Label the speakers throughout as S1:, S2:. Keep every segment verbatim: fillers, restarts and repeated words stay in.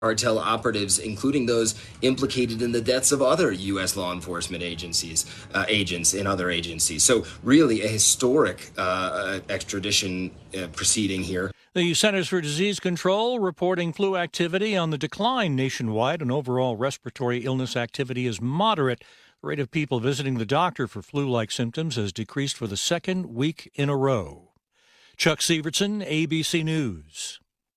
S1: cartel operatives, including those implicated in the deaths of other U S law enforcement agencies, uh, agents in other agencies. So really a historic uh, extradition uh, proceeding here.
S2: The Centers for Disease Control reporting flu activity on the decline nationwide, and overall respiratory illness activity is moderate. The rate of people visiting the doctor for flu-like symptoms has decreased for the second week in a row. Chuck Severson, A B C News.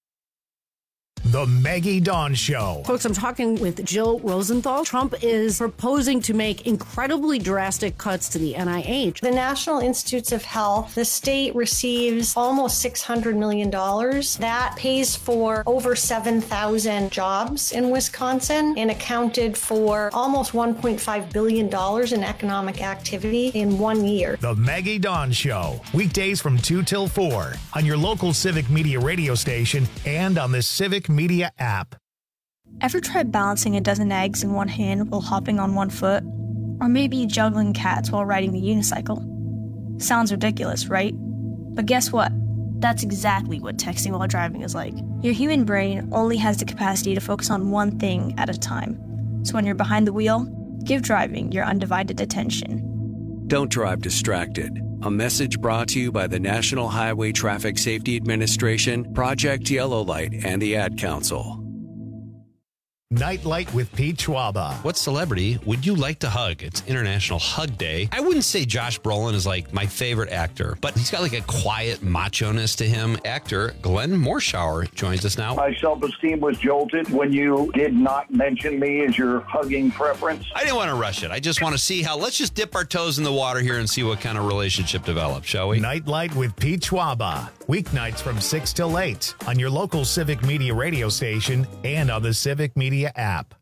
S3: The Maggie Dawn Show.
S4: Folks, I'm talking with Jill Rosenthal. Trump is proposing to make incredibly drastic cuts to the N I H.
S5: The National Institutes of Health, the state receives almost six hundred million dollars. That pays for over seven thousand jobs in Wisconsin and accounted for almost one point five billion dollars in economic activity in one year.
S3: The Maggie Dawn Show. Weekdays from two till four on your local Civic Media radio station and on the Civic Media app.
S6: Ever tried balancing a dozen eggs in one hand while hopping on one foot? Or maybe juggling cats while riding the unicycle? Sounds ridiculous, right? But guess what? That's exactly what texting while driving is like. Your human brain only has the capacity to focus on one thing at a time. So when you're behind the wheel, give driving your undivided attention.
S7: Don't drive distracted. A message brought to you by the National Highway Traffic Safety Administration, Project Yellow Light, and the Ad Council.
S3: Nightlight with Pete Schwaba.
S8: What celebrity would you like to hug? It's International Hug Day. I wouldn't say Josh Brolin is like my favorite actor, but he's got like a quiet macho-ness to him. Actor Glenn Morshower joins us now.
S9: My self-esteem was jolted when you did not mention me as your hugging preference.
S8: I didn't want to rush it. I just want to see how, let's just dip our toes in the water here and see what kind of relationship develops, shall we?
S3: Nightlight with Pete Schwaba. Weeknights from six till eight on your local Civic Media radio station and on the Civic Media app.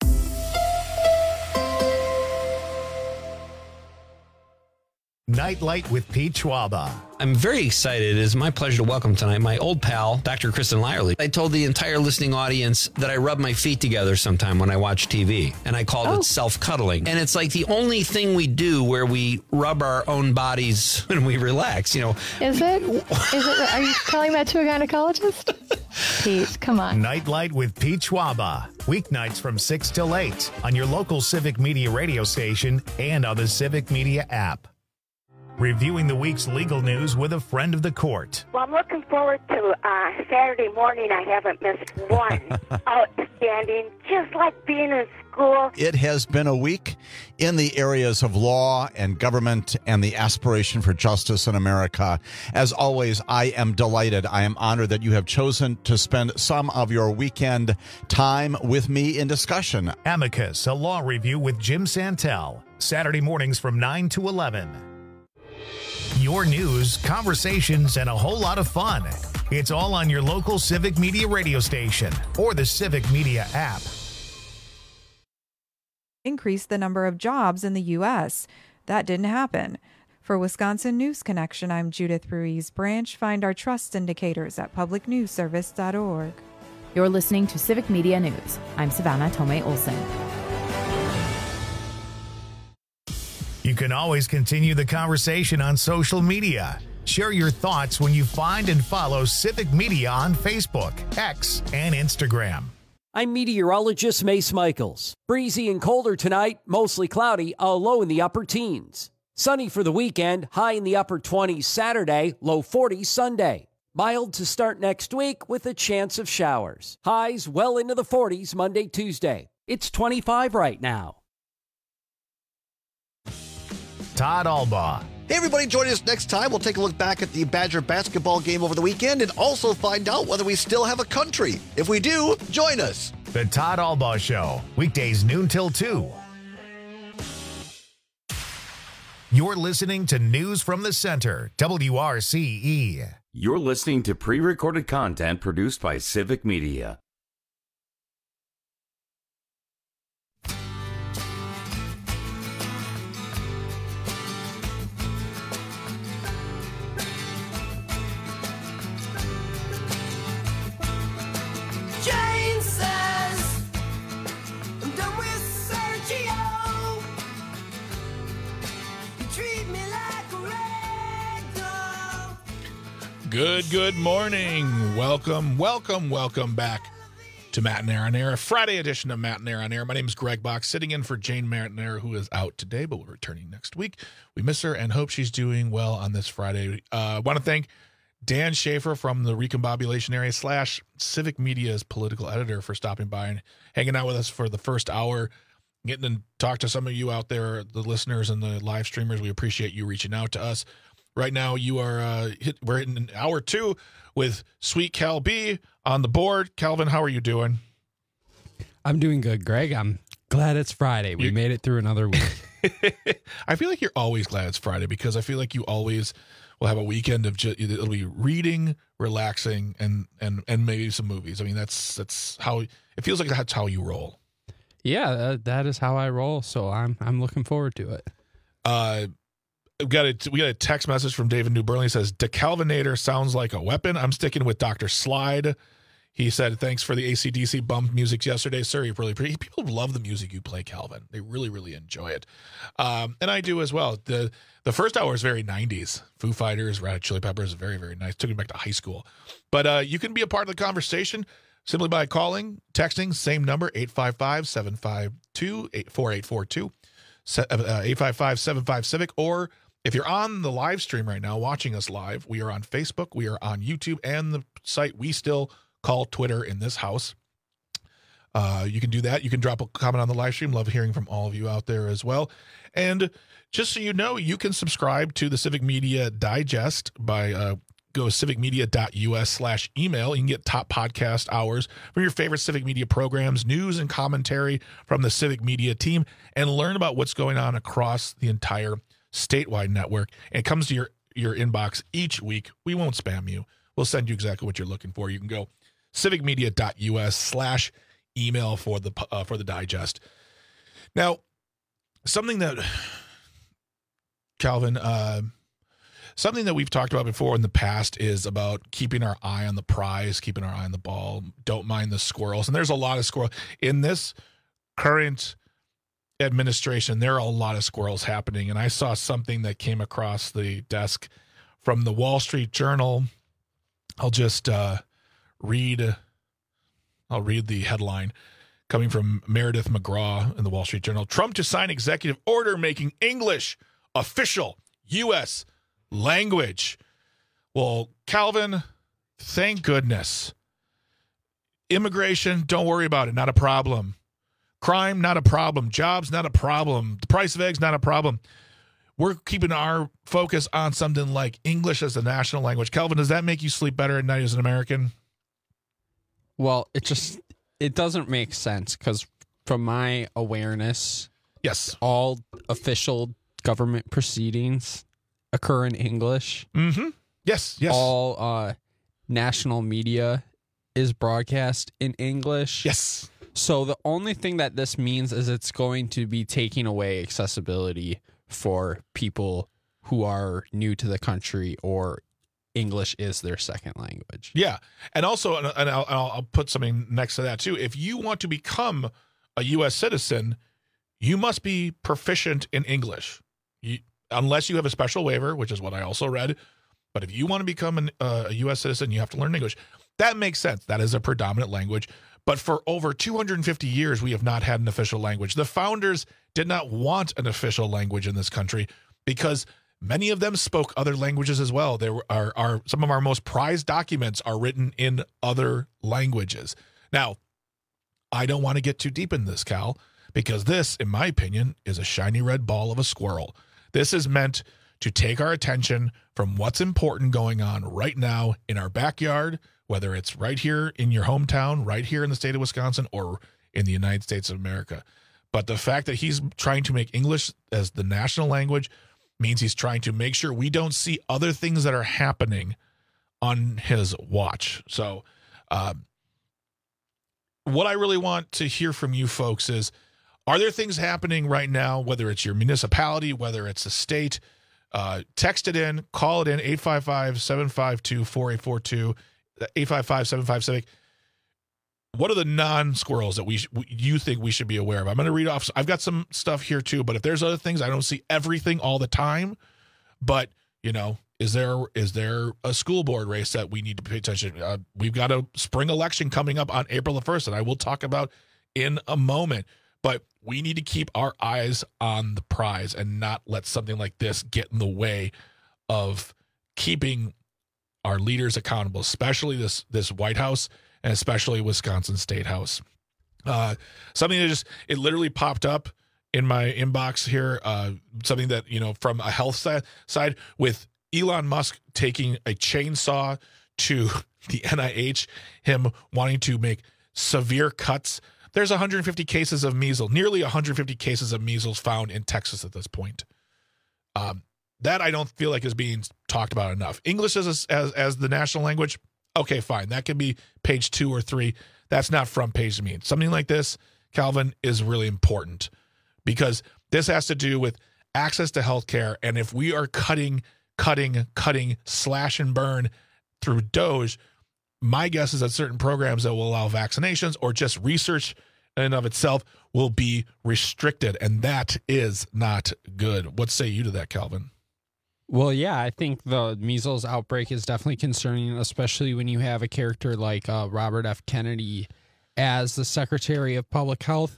S3: Nightlight with Pete Schwaba.
S8: I'm very excited. It is my pleasure to welcome tonight my old pal, Doctor Kristen Lyerly. I told the entire listening audience that I rub my feet together sometime when I watch T V, and I called oh. it self-cuddling. And it's like the only thing we do where we rub our own bodies when we relax, you know.
S10: Is it? Is it? Are you telling that to a gynecologist? Pete, come on.
S3: Nightlight with Pete Schwaba. Weeknights from six till eight on your local Civic Media radio station and on the Civic Media app. Reviewing the week's legal news with a friend of the court.
S11: Well, I'm looking forward to uh, Saturday morning. I haven't missed one. Outstanding, just like being in school.
S12: It has been a week in the areas of law and government and the aspiration for justice in America. As always, I am delighted. I am honored that you have chosen to spend some of your weekend time with me in discussion.
S3: Amicus, a law review with Jim Santel. Saturday mornings from nine to eleven. Your news, conversations, and a whole lot of fun. It's all on your local Civic Media radio station or the Civic Media app.
S13: Increase the number of jobs in the U S. That didn't happen. For Wisconsin News Connection, I'm Judith Ruiz Branch. Find our trust indicators at public news service dot org.
S14: You're listening to Civic Media News. I'm Savannah Tomei Olson.
S3: You can always continue the conversation on social media. Share your thoughts when you find and follow Civic Media on Facebook, X, and Instagram.
S15: I'm meteorologist Mace Michaels. Breezy and colder tonight, mostly cloudy, a low in the upper teens. Sunny for the weekend, high in the upper twenties Saturday, low forties Sunday. Mild to start next week with a chance of showers. Highs well into the forties Monday, Tuesday. It's twenty-five right now.
S3: Todd Albaugh.
S16: Hey, everybody, join us next time. We'll take a look back at the Badger basketball game over the weekend and also find out whether we still have a country. If we do, join us.
S3: The Todd Albaugh Show, weekdays noon till two. You're listening to News from the Center, W R C E.
S17: You're listening to pre-recorded content produced by Civic Media.
S18: Good, good morning. Welcome, welcome, welcome back to Matt and Air on Air, a Friday edition of Matt and Air on Air. My name is Greg Bach, sitting in for Jane Martinair, who is out today, but will returning next week. We miss her and hope she's doing well on this Friday. I uh, want to thank Dan Schaefer from the Recombobulation Area slash Civic Media's political editor for stopping by and hanging out with us for the first hour, getting to talk to some of you out there, the listeners and the live streamers. We appreciate you reaching out to us. Right now, you are uh, hit, we're in an hour two with Sweet Cal B on the board. Calvin, how are you doing?
S19: I'm doing good, Greg. I'm glad it's Friday. We you, made it through another week.
S18: I feel like you're always glad it's Friday because I feel like you always will have a weekend of just, it'll be reading, relaxing, and and and maybe some movies. I mean, that's that's how it feels like. That's how you roll.
S19: Yeah, uh, that is how I roll. So I'm I'm looking forward to it.
S18: Uh. We got a we got a text message from David New Burnley. He says, "DeCalvinator sounds like a weapon." I'm sticking with Doctor Slide. He said, "Thanks for the A C D C bump music yesterday, sir. You really pretty people love the music you play, Calvin. They really really enjoy it, um, and I do as well. the The first hour is very nineties. Foo Fighters, Red Hot Chili Peppers, very very nice. Took me back to high school. But uh, you can be a part of the conversation simply by calling, texting, same number eight five five, seven five two, four eight four two, eight five five, seven five Civic, or if you're on the live stream right now, watching us live, we are on Facebook, we are on YouTube, and the site we still call Twitter in this house. Uh, you can do that. You can drop a comment on the live stream. Love hearing from all of you out there as well. And just so you know, you can subscribe to the Civic Media Digest by uh, go civicmedia.us slash email. You can get top podcast hours from your favorite Civic Media programs, news and commentary from the Civic Media team, and learn about what's going on across the entire statewide network. And it comes to your your inbox each week. We won't spam you. We'll send you exactly what you're looking for. You can go civicmedia.us slash email for the uh, for the digest. Now, something that Calvin, uh, something that we've talked about before in the past is about keeping our eye on the prize, keeping our eye on the ball. Don't mind the squirrels. And there's a lot of squirrels in this current administration. There are a lot of squirrels happening, and I saw something that came across the desk from the Wall Street Journal. I'll just uh, read. I'll read the headline coming from Meredith McGraw in the Wall Street Journal. Trump to sign executive order making English official U S language. Well, Calvin, thank goodness. Immigration, don't worry about it. Not a problem. Crime, not a problem. Jobs, not a problem. The price of eggs, not a problem. We're keeping our focus on something like English as the national language. Calvin, does that make you sleep better at night as an American?
S19: Well, it just, it doesn't make sense because from my awareness,
S18: yes,
S19: all official government proceedings occur in English.
S18: Mm-hmm. Yes, yes.
S19: All uh, national media is broadcast in English.
S18: Yes.
S19: So the only thing that this means is it's going to be taking away accessibility for people who are new to the country or English is their second language.
S18: Yeah. And also, and I'll, I'll put something next to that too. If you want to become a U S citizen, you must be proficient in English. You, unless you have a special waiver, which is what I also read. But if you want to become an, uh, a U S citizen, you have to learn English. That makes sense. That is a predominant language. But for over two hundred fifty years, we have not had an official language. The founders did not want an official language in this country because many of them spoke other languages as well. There are, are some of our most prized documents are written in other languages. Now, I don't want to get too deep in this, Cal, because this, in my opinion, is a shiny red ball of a squirrel. This is meant to take our attention from what's important going on right now in our backyard, whether it's right here in your hometown, right here in the state of Wisconsin, or in the United States of America. But the fact that he's trying to make English as the national language means he's trying to make sure we don't see other things that are happening on his watch. So uh, what I really want to hear from you folks is, are there things happening right now, whether it's your municipality, whether it's a state? Uh, text it in, call it in, eight five five, seven five two, four eight four two, eight five five, seven five Civic. What are the non-squirrels that we sh- you think we should be aware of? I'm going to read off. I've got some stuff here too, but if there's other things, I don't see everything all the time. But, you know, Is there is there a school board race that we need to pay attention? Uh, we've got a spring election coming up on April the first, and I will talk about in a moment. But we need to keep our eyes on the prize and not let something like this get in the way of keeping our leaders accountable, especially this this White House and especially Wisconsin State House. Uh, something that just, it literally popped up in my inbox here, uh, something that, you know, from a health side, side with Elon Musk taking a chainsaw to the N I H, him wanting to make severe cuts. There's one hundred fifty cases of measles, nearly one hundred fifty cases of measles found in Texas at this point. Um, that I don't feel like is being talked about enough. English as, as as the national language, okay, fine. That can be page two or three. That's not front page to me. Something like this, Calvin, is really important because this has to do with access to healthcare. And if we are cutting, cutting, cutting, slash and burn through DOGE, my guess is that certain programs that will allow vaccinations or just research in and of itself will be restricted. And that is not good. What say you to that, Calvin?
S19: Well, yeah, I think the measles outbreak is definitely concerning, especially when you have a character like uh, Robert F. Kennedy as the Secretary of Public Health.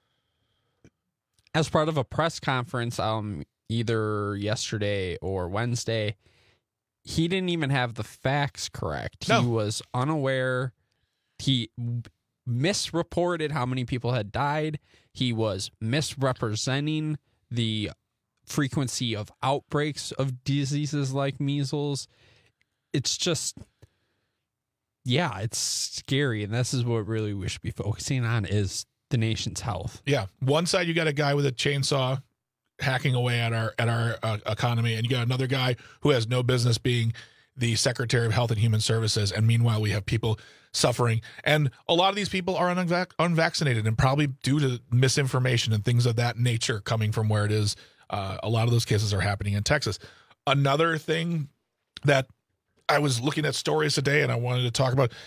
S19: As part of a press conference um, either yesterday or Wednesday, he didn't even have the facts correct.
S18: No.
S19: He was unaware. He misreported how many people had died. He was misrepresenting the frequency of outbreaks of diseases like measles. It's just, yeah, it's scary. And this is what really we should be focusing on is the nation's health.
S18: Yeah. One side, you got a guy with a chainsaw hacking away at our at our uh, economy, and you got another guy who has no business being the Secretary of Health and Human Services. And meanwhile, we have people suffering. And a lot of these people are unvac- unvaccinated and probably due to misinformation and things of that nature coming from where it is. Uh, a lot of those cases are happening in Texas. Another thing that I was looking at stories today and I wanted to talk about,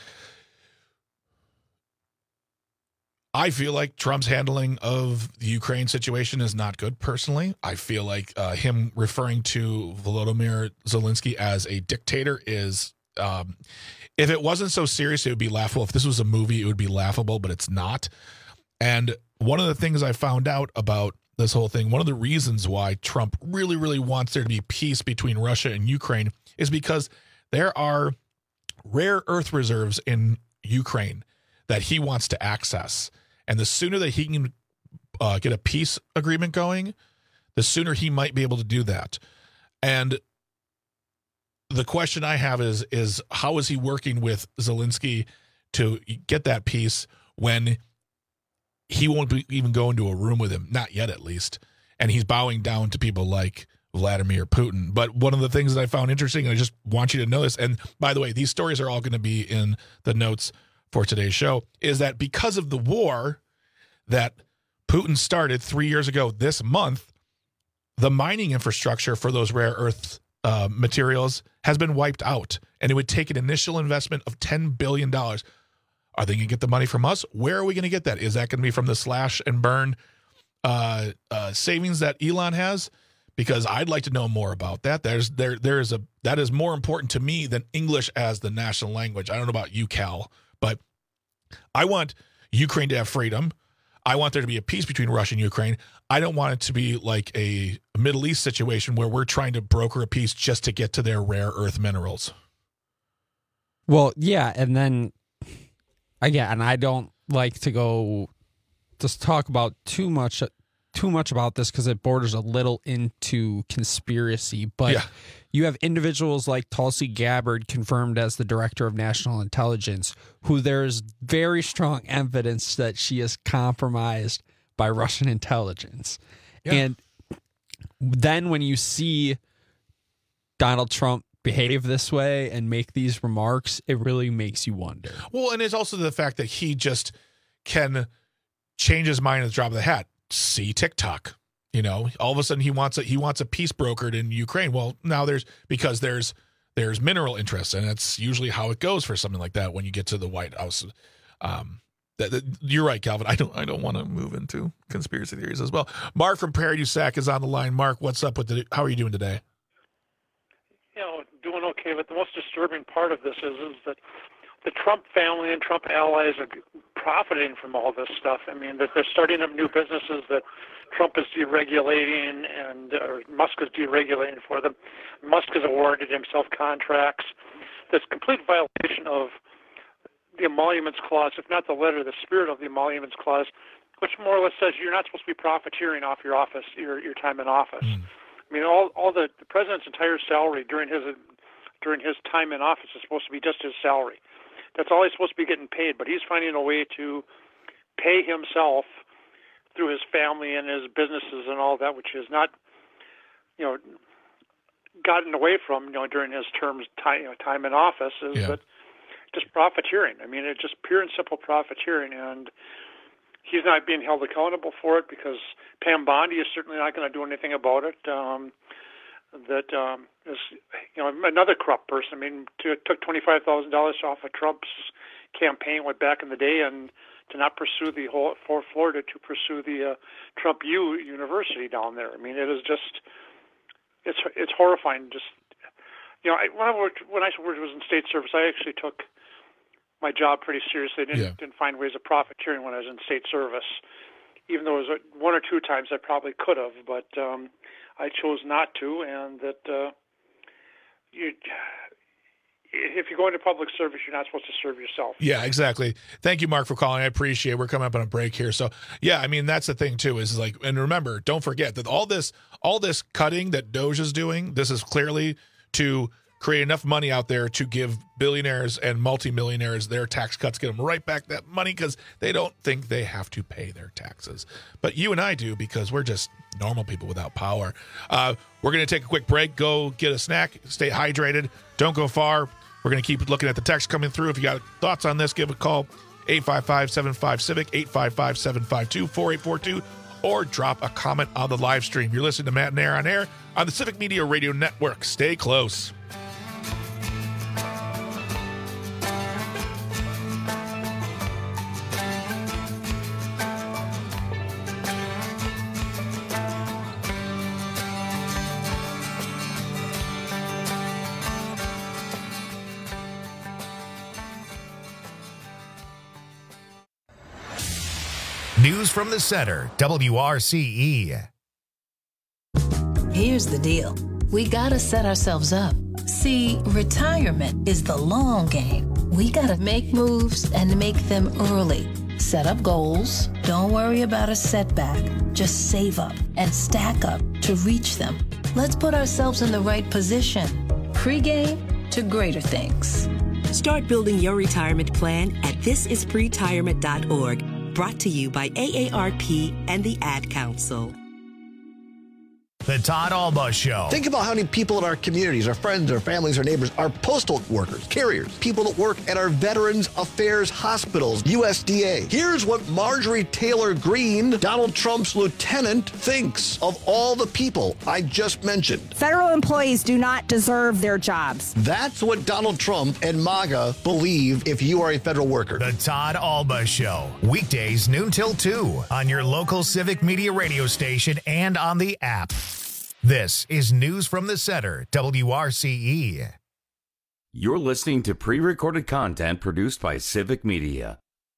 S18: I feel like Trump's handling of the Ukraine situation is not good personally. I feel like uh, him referring to Volodymyr Zelensky as a dictator is, um, if it wasn't so serious, it would be laughable. If this was a movie, it would be laughable, but it's not. And one of the things I found out about this whole thing, one of the reasons why Trump really, really wants there to be peace between Russia and Ukraine is because there are rare earth reserves in Ukraine that he wants to access. And the sooner that he can uh, get a peace agreement going, the sooner he might be able to do that. And the question I have is, is how is he working with Zelensky to get that peace when he won't be even go into a room with him, not yet at least. And he's bowing down to people like Vladimir Putin. But one of the things that I found interesting, and I just want you to know this, and by the way, these stories are all going to be in the notes for today's show, is that because of the war that Putin started three years ago this month, the mining infrastructure for those rare earth uh, materials has been wiped out. And it would take an initial investment of ten billion dollars. Are they going to get the money from us? Where are we going to get that? Is that going to be from the slash and burn uh, uh, savings that Elon has? Because I'd like to know more about that. There's there there is a that is more important to me than English as the national language. I don't know about you, Cal, but I want Ukraine to have freedom. I want there to be a peace between Russia and Ukraine. I don't want it to be like a Middle East situation where we're trying to broker a peace just to get to their rare earth minerals.
S19: Well, yeah, and then again, and I don't like to go just talk about too much too much about this because it borders a little into conspiracy, but yeah. You have individuals like Tulsi Gabbard confirmed as the director of national intelligence, who there's very strong evidence that she is compromised by Russian intelligence. Yeah. And then when you see Donald Trump behave this way and make these remarks, it really makes you wonder.
S18: Well, and it's also the fact that he just can change his mind at the drop of the hat. See TikTok. You know, all of a sudden he wants a he wants a peace brokered in Ukraine. Well, now there's because there's there's mineral interests, and it's usually how it goes for something like that when you get to the White House. Um, that, that, you're right, Calvin. I don't I don't want to move into conspiracy theories as well. Mark from Prairie du Sac is on the line. Mark, what's up with the? How are you doing today?
S20: You know, okay, but the most disturbing part of this is, is that the Trump family and Trump allies are profiting from all this stuff. I mean, that they're starting up new businesses that Trump is deregulating and or Musk is deregulating for them. Musk has awarded himself contracts. That's complete violation of the Emoluments Clause, if not the letter, the spirit of the Emoluments Clause, which more or less says you're not supposed to be profiteering off your office, your your time in office. Mm. I mean, all all the, the president's entire salary during his during his time in office is supposed to be just his salary. That's all he's supposed to be getting paid, but he's finding a way to pay himself through his family and his businesses and all that, which is not, you know, gotten away from, you know, during his terms time, you know, time in office is
S18: Yeah.
S20: that just profiteering. I mean, it's just pure and simple profiteering, and he's not being held accountable for it because Pam Bondi is certainly not going to do anything about it. Um, that um, is, you know, another corrupt person. I mean, to, took twenty-five thousand dollars off of Trump's campaign, went back in the day, and to not pursue the whole for Florida to pursue the uh, Trump U University down there. I mean, it is just it's it's horrifying. Just you know, I, when I worked when I was in state service, I actually took my job pretty seriously. I didn't
S18: Yeah.
S20: didn't find ways of profiteering when I was in state service, even though it was one or two times I probably could have, but um, I chose not to. And that uh, you, if you go into public service, you're not supposed to serve yourself.
S18: Yeah, exactly. Thank you, Mark, for calling. I appreciate it. We're coming up on a break here. So, yeah, I mean, that's the thing, too, is like, and remember, don't forget that all this, all this cutting that Doge is doing, this is clearly to create enough money out there to give billionaires and multimillionaires their tax cuts, get them right back that money because they don't think they have to pay their taxes. But you and I do because we're just normal people without power. Uh, we're going to take a quick break, go get a snack, stay hydrated, don't go far. We're going to keep looking at the text coming through. If you got thoughts on this, give a call, eight five five, seven five, CIVIC, eight five five, seven five two, four eight four two, or drop a comment on the live stream. You're listening to Matt and Air on Air on the Civic Media Radio Network. Stay close.
S3: News from the Center, W R C E.
S21: Here's the deal. We gotta set ourselves up. See, retirement is the long game. We gotta make moves and make them early. Set up goals. Don't worry about a setback. Just save up and stack up to reach them. Let's put ourselves in the right position. Pre-game to greater things.
S22: Start building your retirement plan at this is pretirement dot org. Brought to you by A A R P and the Ad Council.
S3: The Todd Alba Show.
S16: Think about how many people in our communities, our friends, our families, our neighbors, are postal workers, carriers, people that work at our Veterans Affairs hospitals, U S D A. Here's what Marjorie Taylor Greene, Donald Trump's lieutenant, thinks of all the people I just mentioned.
S23: Federal employees do not deserve their jobs.
S16: That's what Donald Trump and MAGA believe if you are a federal worker.
S3: The Todd Alba Show. Weekdays noon till two on your local Civic Media radio station and on the app. This is News from the Center, W R C E.
S17: You're listening to pre-recorded content produced by Civic Media.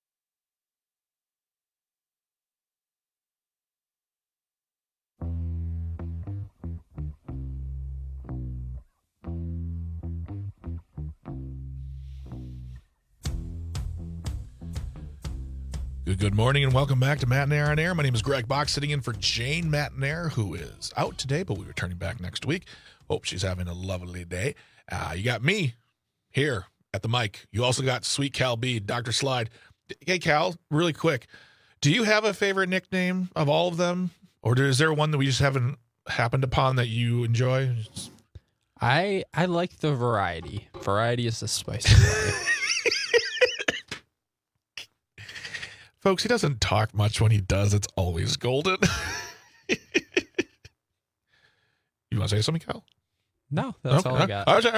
S18: Good, good morning and welcome back to Matt and Air on Air. My name is Greg Box, sitting in for Jane Matnair, who is out today, but we're returning back next week. Hope she's having a lovely day. Uh, you got me here at the mic. You also got Sweet Cal B, Doctor Slide. Hey, Cal, really quick. Do you have a favorite nickname of all of them? Or is there one that we just haven't happened upon that you enjoy?
S19: I I like the variety. Variety is the spice of life.
S18: Folks, he doesn't talk much. When he does, it's always golden. You want to say something, Cal?
S19: No, that's
S18: okay.
S19: all I got.
S18: Okay, okay. You were holding on the mic like I'm like, he's going to say something else. It's going to be great. Um, Cal, uh, uh, you were holding on the mic like I'm like, he's going to say something else. Okay, okay. You were holding on the mic like I'm like, he's going to say something else. It's going to be great. Um, you were holding on the mic like I'm like, he's going to say something else. It's going to be great. Um,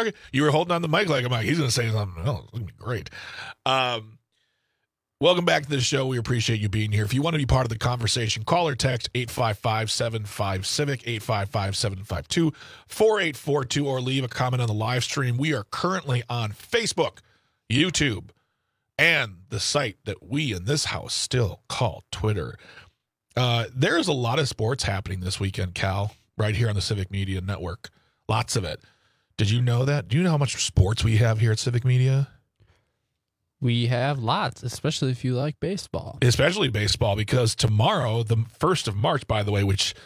S18: Welcome back to the show. We appreciate you being here. If you want to be part of the conversation, call or text eight five five, seven five, civic, eight five five, seven five two, four eight four two, or leave a comment on the live stream. We are currently on Facebook, YouTube, and the site that we in this house still call Twitter. Uh, there's a lot of sports happening this weekend, Cal, right here on the Civic Media Network. Lots of it. Did you know that? Do you know how much sports we have here at Civic Media?
S19: We have lots, especially if you like baseball.
S18: Especially baseball, because tomorrow, the first of March, by the way, which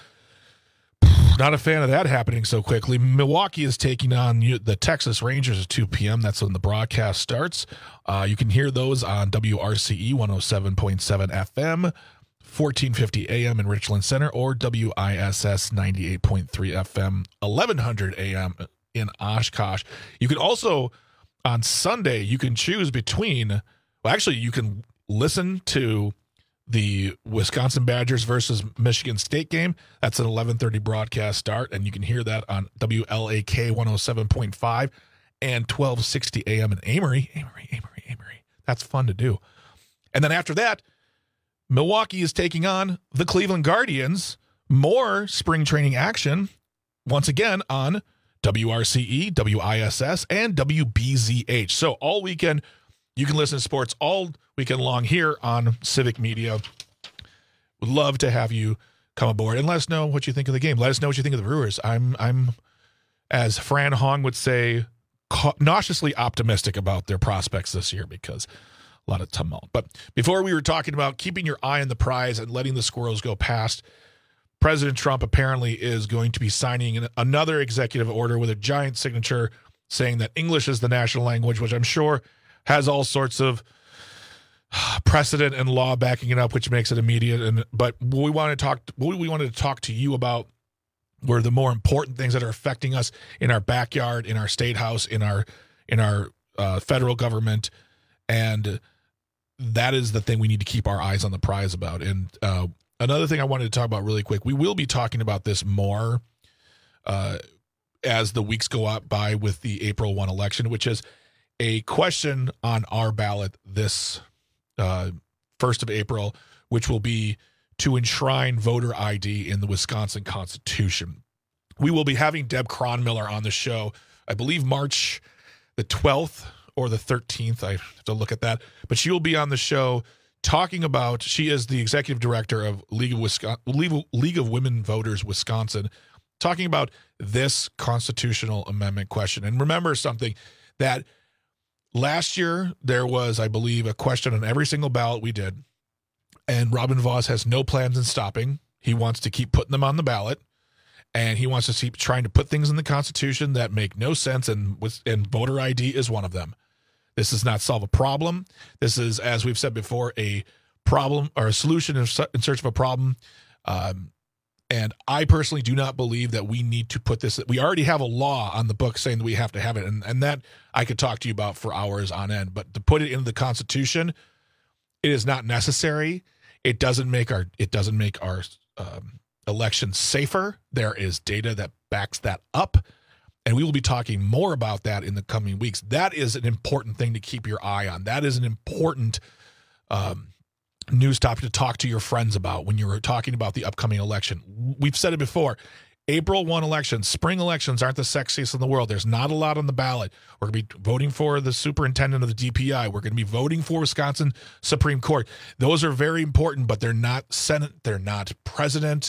S18: not a fan of that happening so quickly, Milwaukee is taking on the Texas Rangers at two p.m. That's when the broadcast starts. Uh, you can hear those on W R C E one oh seven point seven F M, fourteen fifty A M in Richland Center, or W I S S ninety-eight point three F M, eleven hundred A M in Oshkosh. You can also... On Sunday, you can choose between, well, actually, you can listen to the Wisconsin Badgers versus Michigan State game. That's an eleven thirty broadcast start, and you can hear that on W L A K one oh seven point five and twelve sixty A M in Amory. Amory, Amory, Amory. That's fun to do. And then after that, Milwaukee is taking on the Cleveland Guardians. More spring training action, once again, on W R C E, W I S S, and W B Z H. So all weekend, you can listen to sports all weekend long here on Civic Media. Would love to have you come aboard and let us know what you think of the game. Let us know what you think of the Brewers. I'm, I'm, as Fran Hong would say, nauseously optimistic about their prospects this year because a lot of tumult. But before we were talking about keeping your eye on the prize and letting the squirrels go past, President Trump apparently is going to be signing another executive order with a giant signature saying that English is the national language, which I'm sure has all sorts of precedent and law backing it up, which makes it immediate. And but what we want to talk, what we wanted to talk to you about were the more important things that are affecting us in our backyard, in our state house, in our in our uh, federal government, and that is the thing we need to keep our eyes on the prize about. And uh, another thing I wanted to talk about really quick, we will be talking about this more uh, as the weeks go up by with the April first election, which is a question on our ballot this uh, first of April, which will be to enshrine voter I D in the Wisconsin Constitution. We will be having Deb Cronmiller on the show, I believe March the twelfth or the thirteenth. I have to look at that. But she will be on the show talking about, she is the executive director of League of Wisconsin, League of Women Voters Wisconsin, talking about this constitutional amendment question. And remember something, that last year there was, I believe, a question on every single ballot we did, and Robin Vos has no plans in stopping. He wants to keep putting them on the ballot, and he wants to keep trying to put things in the Constitution that make no sense, and with and voter I D is one of them. This does not solve a problem. This is, as we've said before, a problem or a solution in search of a problem. Um, and I personally do not believe that we need to put this. We already have a law on the book saying that we have to have it, and, and that I could talk to you about for hours on end. But to put it into the Constitution, it is not necessary. It doesn't make our it doesn't make our um, elections safer. There is data that backs that up. And we will be talking more about that in the coming weeks. That is an important thing to keep your eye on. That is an important um, news topic to talk to your friends about when you're talking about the upcoming election. We've said it before. April first elections, spring elections aren't the sexiest in the world. There's not a lot on the ballot. We're going to be voting for the superintendent of the D P I. We're going to be voting for Wisconsin Supreme Court. Those are very important, but they're not Senate. They're not president.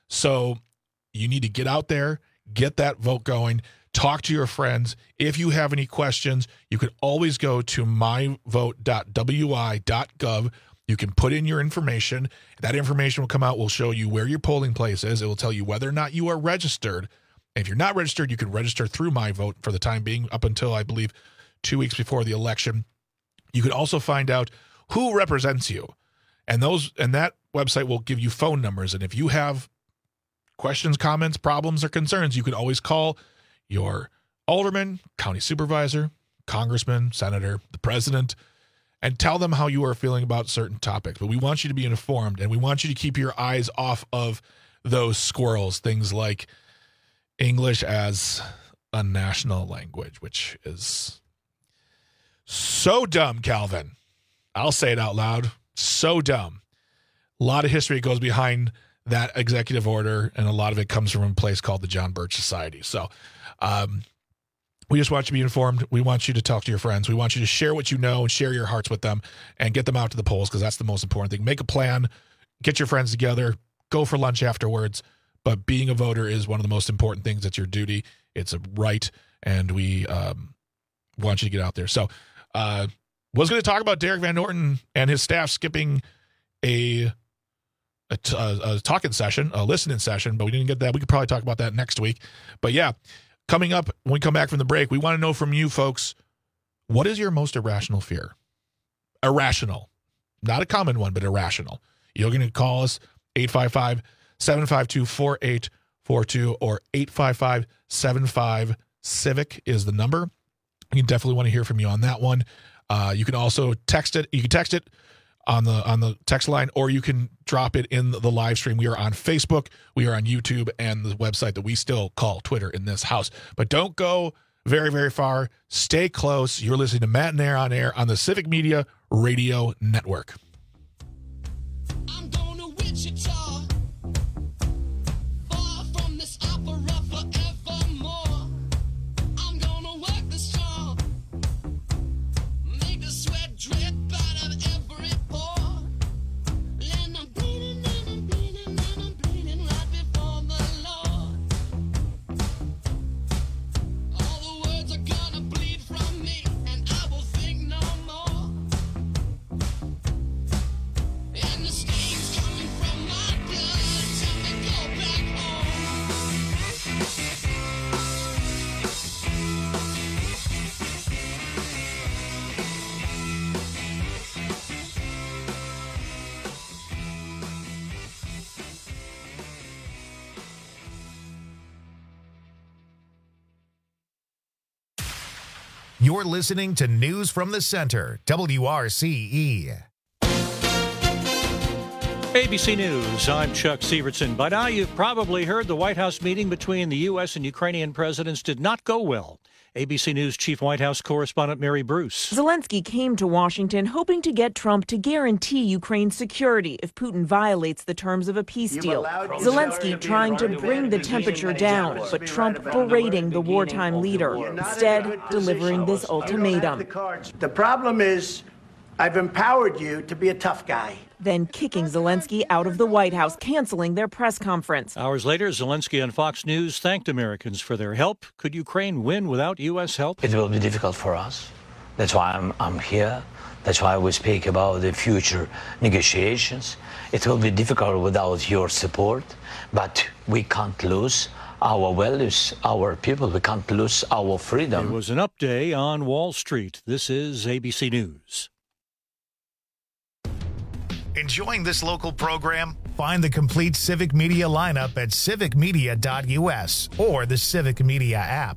S18: So you need to get out there, get that vote going. Talk to your friends. If you have any questions, you can always go to my vote dot w i dot gov. You can put in your information. That information will come out, will show you where your polling place is. It will tell you whether or not you are registered. If you're not registered, you can register through MyVote for the time being up until, I believe, two weeks before the election. You can also find out who represents you. And those and that website will give you phone numbers. And if you have questions, comments, problems, or concerns, you can always call your alderman, county supervisor, congressman, senator, the president, and tell them how you are feeling about certain topics. But we want you to be informed, and we want you to keep your eyes off of those squirrels, things like English as a national language, which is so dumb, Calvin. I'll say it out loud. So dumb. A lot of history goes behind that executive order, and a lot of it comes from a place called the John Birch Society. So um, we just want you to be informed. We want you to talk to your friends. We want you to share what you know and share your hearts with them and get them out to the polls, because that's the most important thing. Make a plan. Get your friends together. Go for lunch afterwards. But being a voter is one of the most important things. It's your duty. It's a right, and we um, want you to get out there. So uh was going to talk about Derek Van Norton and his staff skipping a, a, t- a, a talking session, a listening session, but we didn't get that. We could probably talk about that next week. But yeah, coming up when we come back from the break, we want to know from you folks, what is your most irrational fear? Irrational. Not a common one, but irrational. You're going to call us eight five five, seven five two, four eight four two or eight five five, seven five, CIVIC is the number. We definitely want to hear from you on that one. Uh, you can also text it. You can text it on the on the text line, or you can drop it in the live stream. We are on Facebook, we are on YouTube, and the website that we still call Twitter in this house. But don't go very, very far. Stay close. You're listening to Matt and Air on Air on the Civic Media Radio Network.
S1: I'm going to Wichita.
S3: You're listening to News from the Center, W R C E.
S2: A B C News, I'm Chuck Severson. By now, you've probably heard the White House meeting between the U S and Ukrainian presidents did not go well. A B C News Chief White House correspondent Mary Bruce.
S4: Zelensky came to Washington hoping to get Trump to guarantee Ukraine's security if Putin violates the terms of a peace deal. Zelensky trying to bring the temperature down, but Trump berating the wartime leader, instead delivering this ultimatum.
S24: The problem is, I've empowered you to be a tough guy.
S4: Then kicking Zelensky out of the White House, canceling their press conference.
S2: Hours later, Zelensky on Fox News thanked Americans for their help. Could Ukraine win without U S help?
S25: It will be difficult for us. That's why I'm, I'm here. That's why we speak about the future negotiations. It will be difficult without your support, but we can't lose our values, our people. We can't lose our freedom.
S2: It was an up day on Wall Street. This is A B C News.
S3: Enjoying this local program? Find the complete Civic Media lineup at civic media dot U S or the Civic Media app.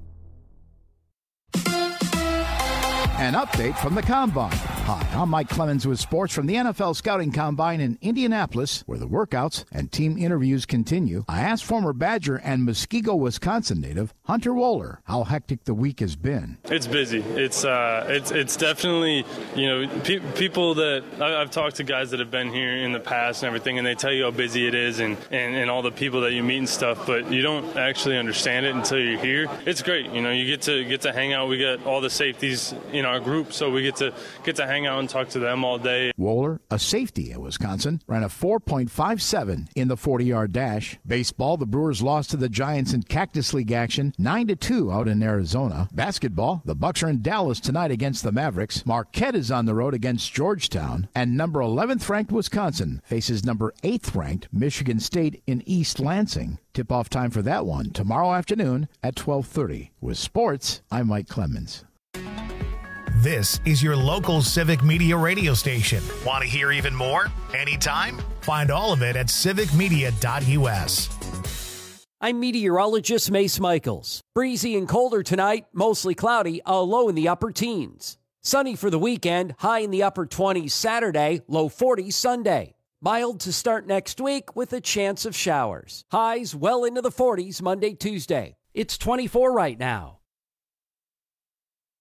S26: An update from the Combine. Hi, I'm Mike Clemens with sports from the N F L Scouting Combine in Indianapolis, where the workouts and team interviews continue. I asked former Badger and Muskego, Wisconsin native Hunter Wohler how hectic the week has been.
S27: It's busy. It's uh, it's it's definitely, you know, pe- people that I- I've talked to guys that have been here in the past and everything, and they tell you how busy it is and, and, and all the people that you meet and stuff, but you don't actually understand it until you're here. It's great. You know, you get to get to hang out. We got all the safeties in our group, so we get to get to hang out and talk to them all day.
S26: Wohler, a safety at Wisconsin, ran a four point five seven in the forty-yard dash. Baseball, the Brewers lost to the Giants in Cactus League action nine to two out in Arizona. Basketball, the Bucks are in Dallas tonight against the Mavericks. Marquette is on the road against Georgetown. And number eleventh ranked Wisconsin faces number eighth ranked Michigan State in East Lansing. Tip-off time for that one tomorrow afternoon at twelve thirty. With sports, I'm Mike Clemens.
S3: This is your local Civic Media radio station. Want to hear even more? Anytime? Find all of it at civic media dot U S.
S15: I'm meteorologist Mace Michaels. Breezy and colder tonight, mostly cloudy, a low in the upper teens. Sunny for the weekend, high in the upper twenties Saturday, low forties Sunday. Mild to start next week with a chance of showers. Highs well into the forties Monday, Tuesday. It's twenty-four right now.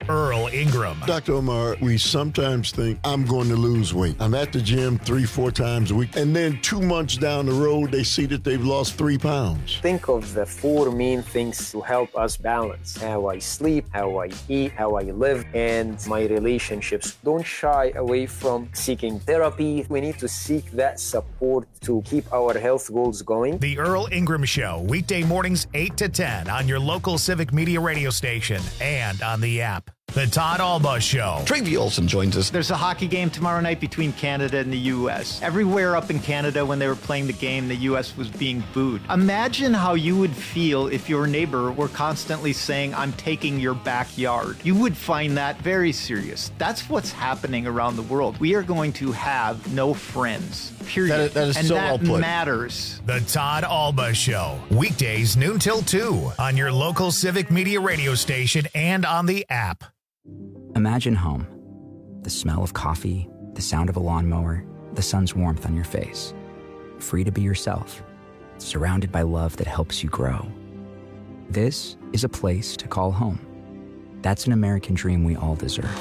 S3: Earl Ingram.
S5: Doctor Omar, we sometimes think I'm going to lose weight. I'm at the gym three, four times a week, and then two months down the road, they see that they've lost three pounds.
S6: Think of the four main things to help us balance: how I sleep, how I eat, how I live, and my relationships. Don't shy away from seeking therapy. We need to seek that support to keep our health goals going.
S3: The Earl Ingram Show, weekday mornings eight to ten on your local Civic Media radio station and on the app. The Todd Alba Show.
S16: Travi Olson joins us.
S7: There's a hockey game tomorrow night between Canada and the U S. Everywhere up in Canada when they were playing the game, the U S was being booed. Imagine how you would feel if your neighbor were constantly saying, "I'm taking your backyard." You would find that very serious. That's what's happening around the world. We are going to have no friends. Period.
S16: That is, that is
S7: and
S16: so
S7: that
S16: well put.
S7: matters.
S3: The Todd Alba Show, weekdays noon till two on your local Civic Media radio station and on the app.
S8: Imagine home. The smell of coffee, the sound of a lawnmower, the sun's warmth on your face. Free to be yourself, surrounded by love that helps you grow. This is a place to call home. That's an American dream we all deserve.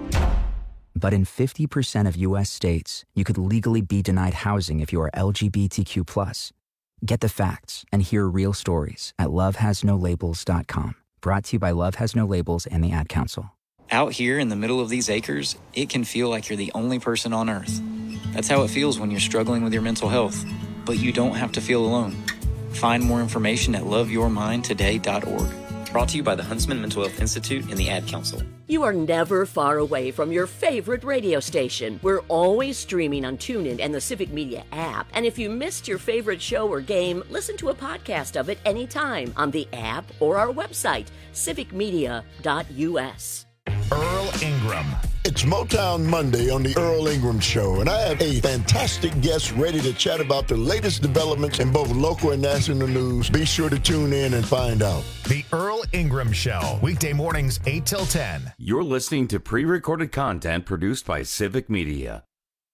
S8: But in fifty percent of U S states, you could legally be denied housing if you are L G B T Q plus. Get the facts and hear real stories at love has no labels dot com. Brought to you by Love Has No Labels and the Ad Council.
S9: Out here in the middle of these acres, it can feel like you're the only person on Earth. That's how it feels when you're struggling with your mental health. But you don't have to feel alone. Find more information at love your mind today dot org. Brought to you by the Huntsman Mental Health Institute and the Ad Council.
S10: You are never far away from your favorite radio station. We're always streaming on TuneIn and the Civic Media app. And if you missed your favorite show or game, listen to a podcast of it anytime on the app or our website, civic media dot u s.
S3: Earl Ingram.
S5: It's Motown Monday on the Earl Ingram Show, and I have a fantastic guest ready to chat about the latest developments in both local and national news. Be sure to tune in and find out.
S3: The Earl Ingram Show, weekday mornings eight till ten.
S17: You're listening to pre-recorded content produced by Civic Media.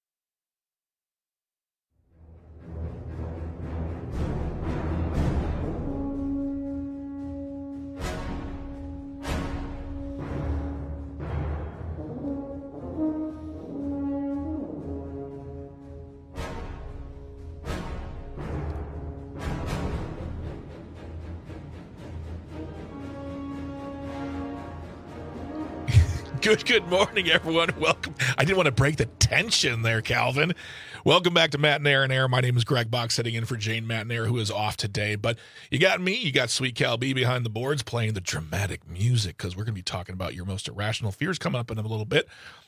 S18: Good, good morning, everyone. Welcome. I didn't want to break the tension there, Calvin. Welcome back to Matt and Aaron Air. My name is Greg Bach, sitting in for Jane Matt and Air, who is off today. But you got me. You got Sweet Cal B behind the boards playing the dramatic music, because we're going to be talking about your most irrational fears coming up in a little bit.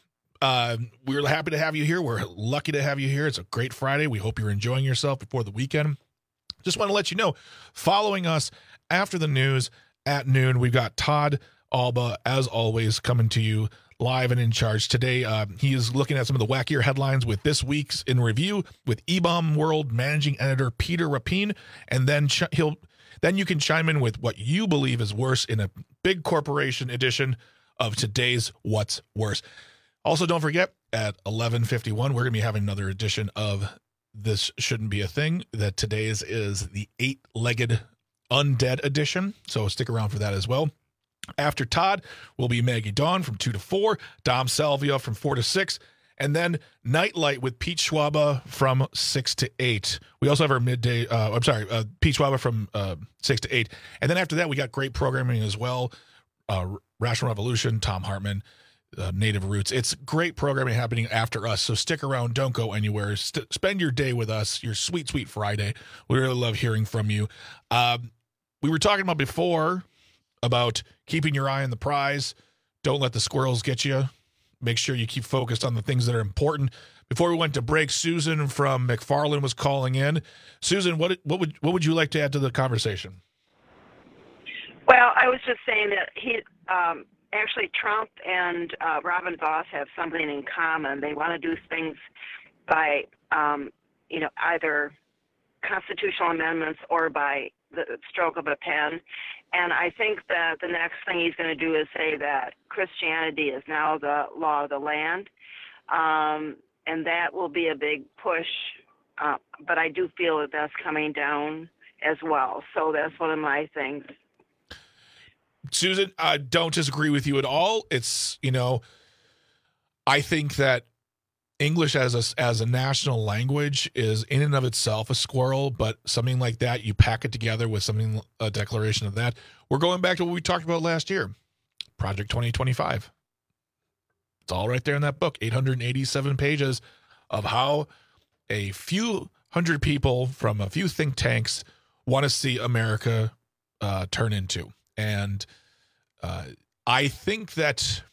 S18: Uh, we're happy to have you here. We're lucky to have you here. It's a great Friday. We hope you're enjoying yourself before the weekend. Just want to let you know, following us after the news at noon, we've got Todd Alba, as always, coming to you live and in charge. Today, uh, he is looking at some of the wackier headlines with this week's in review with eBaum World managing editor Peter Rapin, and then ch- he'll then you can chime in with what you believe is worse in a big corporation edition of today's What's Worse. Also, don't forget, at eleven fifty-one, we're going to be having another edition of This Shouldn't Be a Thing. That today's is the eight-legged undead edition, so stick around for that as well. After Todd will be Maggie Dawn from two to four, Dom Salvia from four to six, and then Nightlight with Pete Schwaba from six to eight. We also have our midday, uh, I'm sorry, uh, Pete Schwaba from uh, six to eight. And then after that, we got great programming as well. Uh, Rational Revolution, Tom Hartman, uh, Native Roots. It's great programming happening after us, so stick around. Don't go anywhere. St- spend your day with us, your sweet, sweet Friday. We really love hearing from you. Um, we were talking about before about keeping your eye on the prize. Don't let the squirrels get you. Make sure you keep focused on the things that are important. Before we went to break, Susan from McFarland was calling in. Susan, what what would what would you like to add to the conversation?
S11: Well, I was just saying that he um, actually Trump and uh, Robin Vos have something in common. They want to do things by um, you know either constitutional amendments or by the stroke of a pen. And I think that the next thing he's going to do is say that Christianity is now the law of the land. Um, and that will be a big push. Uh, but I do feel that that's coming down as well. So that's one of my things.
S18: Susan, I don't disagree with you at all. It's, you know, I think that English as a, as a national language is in and of itself a squirrel, but something like that, you pack it together with something, a declaration of that. We're going back to what we talked about last year, Project twenty twenty-five. It's all right there in that book, eight hundred eighty-seven pages of how a few hundred people from a few think tanks want to see America uh, turn into. And uh, I think that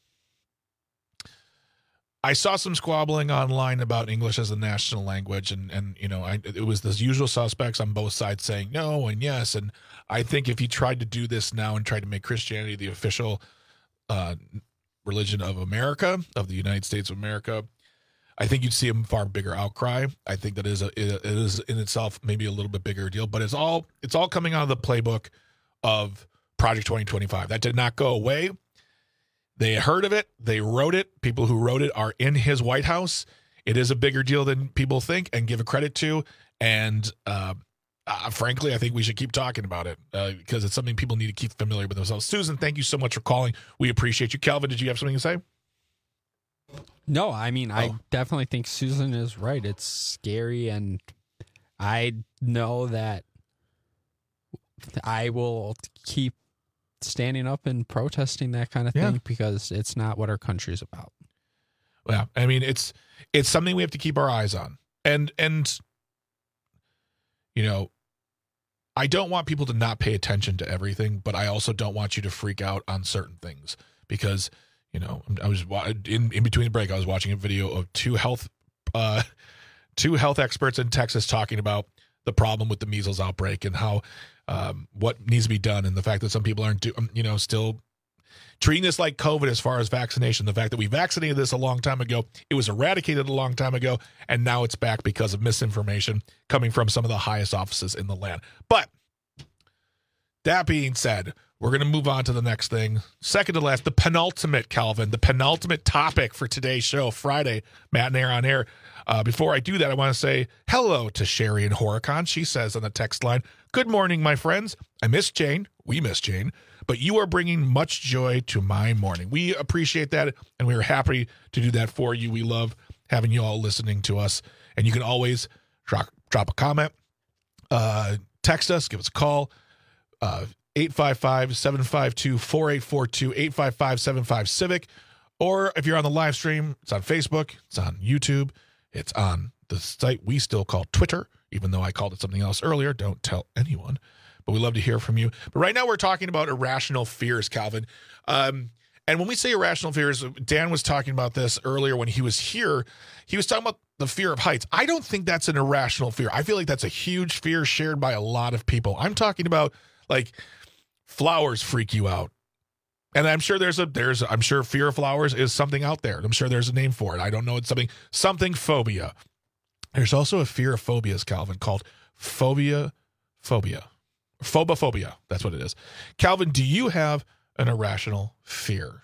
S18: I saw some squabbling online about English as a national language, and, and you know, I, it was the usual suspects on both sides saying no and yes. And I think if you tried to do this now and tried to make Christianity the official uh, religion of America, of the United States of America, I think you'd see a far bigger outcry. I think that is a, it is in itself maybe a little bit bigger deal, but it's all it's all coming out of the playbook of Project twenty twenty-five. That did not go away. They heard of it. They wrote it. People who wrote it are in his White House. It is a bigger deal than people think and give a credit to. And uh, uh, frankly, I think we should keep talking about it uh, because it's something people need to keep familiar with themselves. Susan, thank you so much for calling. We appreciate you. Calvin, did you have something to say?
S19: No, I mean,
S18: Oh.
S19: I definitely think Susan is right. It's scary, and I know that I will keep standing up and protesting that kind of thing
S18: Yeah.
S19: because it's not what our country's about.
S18: Yeah, I mean, it's it's something we have to keep our eyes on. And, and you know, I don't want people to not pay attention to everything, but I also don't want you to freak out on certain things because, you know, I was in, in between the break, I was watching a video of two health uh, two health experts in Texas talking about the problem with the measles outbreak and how um, what needs to be done, and the fact that some people aren't, do, you know, still treating this like COVID as far as vaccination. The fact that we vaccinated this a long time ago, it was eradicated a long time ago, and now it's back because of misinformation coming from some of the highest offices in the land. But that being said, we're going to move on to the next thing. Second to last, the penultimate, Calvin, the penultimate topic for today's show, Friday, Matt and Air on Air. Uh, before I do that, I want to say hello to Sherry in Horicon. She says on the text line, "Good morning, my friends. I miss Jane. We miss Jane. But you are bringing much joy to my morning." We appreciate that, and we are happy to do that for you. We love having you all listening to us. And you can always drop, drop a comment, uh, text us, give us a call, uh, eight five five, seven five two, four eight four two, eight five five, seven five Civic. Or if you're on the live stream, it's on Facebook, it's on YouTube, it's on the site we still call Twitter, even though I called it something else earlier. Don't tell anyone. But we love to hear from you. But right now we're talking about irrational fears, Calvin. Um, and when we say irrational fears, Dan was talking about this earlier when he was here. He was talking about the fear of heights. I don't think that's an irrational fear. I feel like that's a huge fear shared by a lot of people. I'm talking about, like, flowers freak you out. And I'm sure there's a, there's, I'm sure fear of flowers is something out there. I'm sure there's a name for it. I don't know. It's something, something phobia. There's also a fear of phobias, Calvin, called phobia, phobia, phobophobia. That's what it is. Calvin, do you have an irrational fear?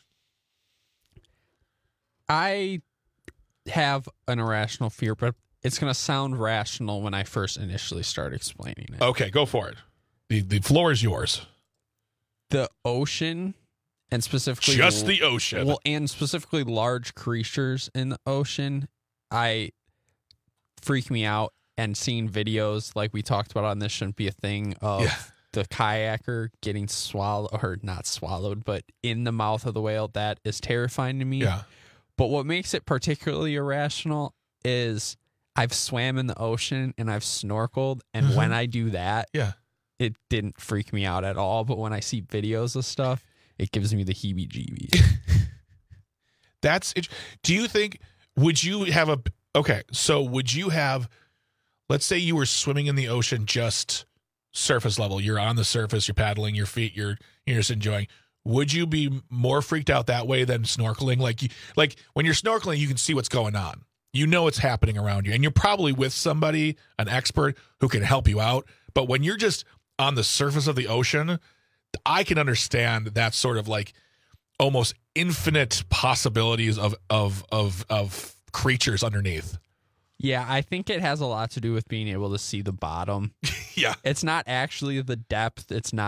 S19: I have an irrational fear, but it's going to sound rational when I first initially start explaining it.
S18: Okay, go for it. The the floor is yours.
S19: The ocean, and specifically
S18: just the ocean.
S19: Well, and specifically large creatures in the ocean, I freak me out. And seeing videos like we talked about on This Shouldn't Be a Thing of
S18: Yeah.
S19: the kayaker getting swallowed, or not swallowed, but in the mouth of the whale, that is terrifying to me.
S18: Yeah.
S19: But what makes it particularly irrational is I've swam in the ocean and I've snorkeled, and
S18: Mhm.
S19: when I do that,
S18: yeah,
S19: it didn't freak me out at all. But when I see videos of stuff, it gives me the heebie-jeebies.
S18: That's it. Do you think, would you have a, okay, so would you have, let's say you were swimming in the ocean just surface level. You're on the surface, you're paddling, your feet, you're you're just enjoying. Would you be more freaked out that way than snorkeling? Like, you, like when you're snorkeling, you can see what's going on. You know what's happening around you, and you're probably with somebody, an expert, who can help you out. But when you're just on the surface of the ocean, I can understand that sort of like almost infinite possibilities of of of of creatures underneath.
S19: Yeah, I think it has a lot to do with being able to see the bottom.
S18: Yeah.
S19: It's not actually the depth. It's not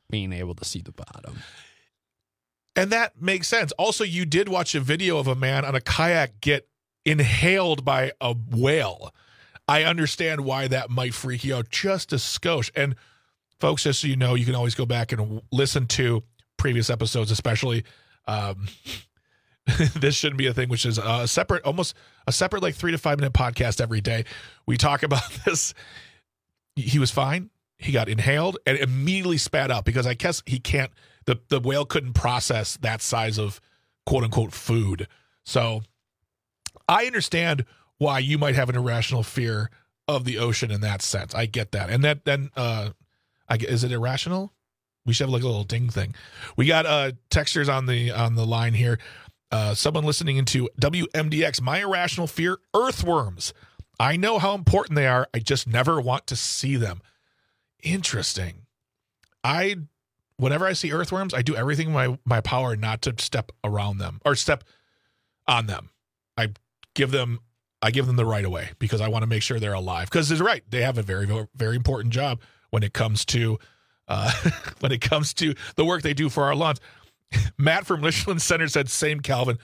S19: being able to see the bottom.
S18: And that makes sense. Also, you did watch a video of a man on a kayak get inhaled by a whale. I understand why that might freak you out just a skosh. And folks, just so you know, you can always go back and listen to previous episodes, especially um, this shouldn't be a thing, which is a separate, almost a separate like three to five minute podcast every day. We talk about this. He was fine. He got inhaled and immediately spat out because I guess he can't, the, the whale couldn't process that size of quote unquote food. So I understand why you might have an irrational fear of the ocean in that sense. I get that. And that then, uh, I, is it irrational? We should have like a little ding thing. We got uh, textures on the on the line here. Uh, someone listening into W M D X, my irrational fear, earthworms. I know how important they are. I just never want to see them. Interesting. I, whenever I see earthworms, I do everything in my, my power not to step around them or step on them. I give them, I give them the right of way because I want to make sure they're alive. Because it's right. They have a very, very important job when it comes to, uh, when it comes to the work they do for our lawns. Matt from Richland Center said, same Calvin.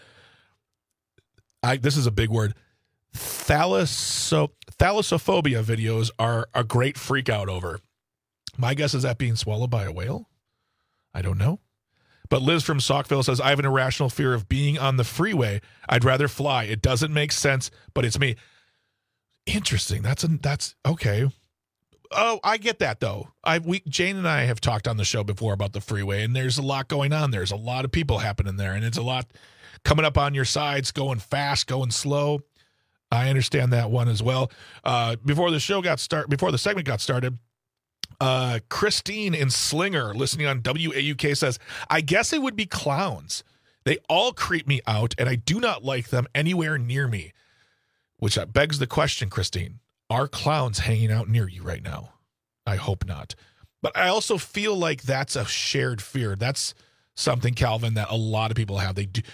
S18: I, this is a big word. Thalasso, thalassophobia videos are a great freak out over. My guess is that being swallowed by a whale. I don't know. But Liz from Saukville says, I have an irrational fear of being on the freeway. I'd rather fly. It doesn't make sense, but it's me. Interesting. That's a, that's okay. Oh, I get that though. I we Jane and I have talked on the show before about the freeway, and there's a lot going on. There's a lot of people happening there, and it's a lot coming up on your sides, going fast, going slow. I understand that one as well. Uh, before the show got start, before the segment got started, uh, Christine in Slinger, listening on W A U K, says, I guess it would be clowns. They all creep me out, and I do not like them anywhere near me. Which begs the question, Christine, are clowns hanging out near you right now? I hope not. But I also feel like that's a shared fear. That's something, Calvin, that a lot of people have. They do.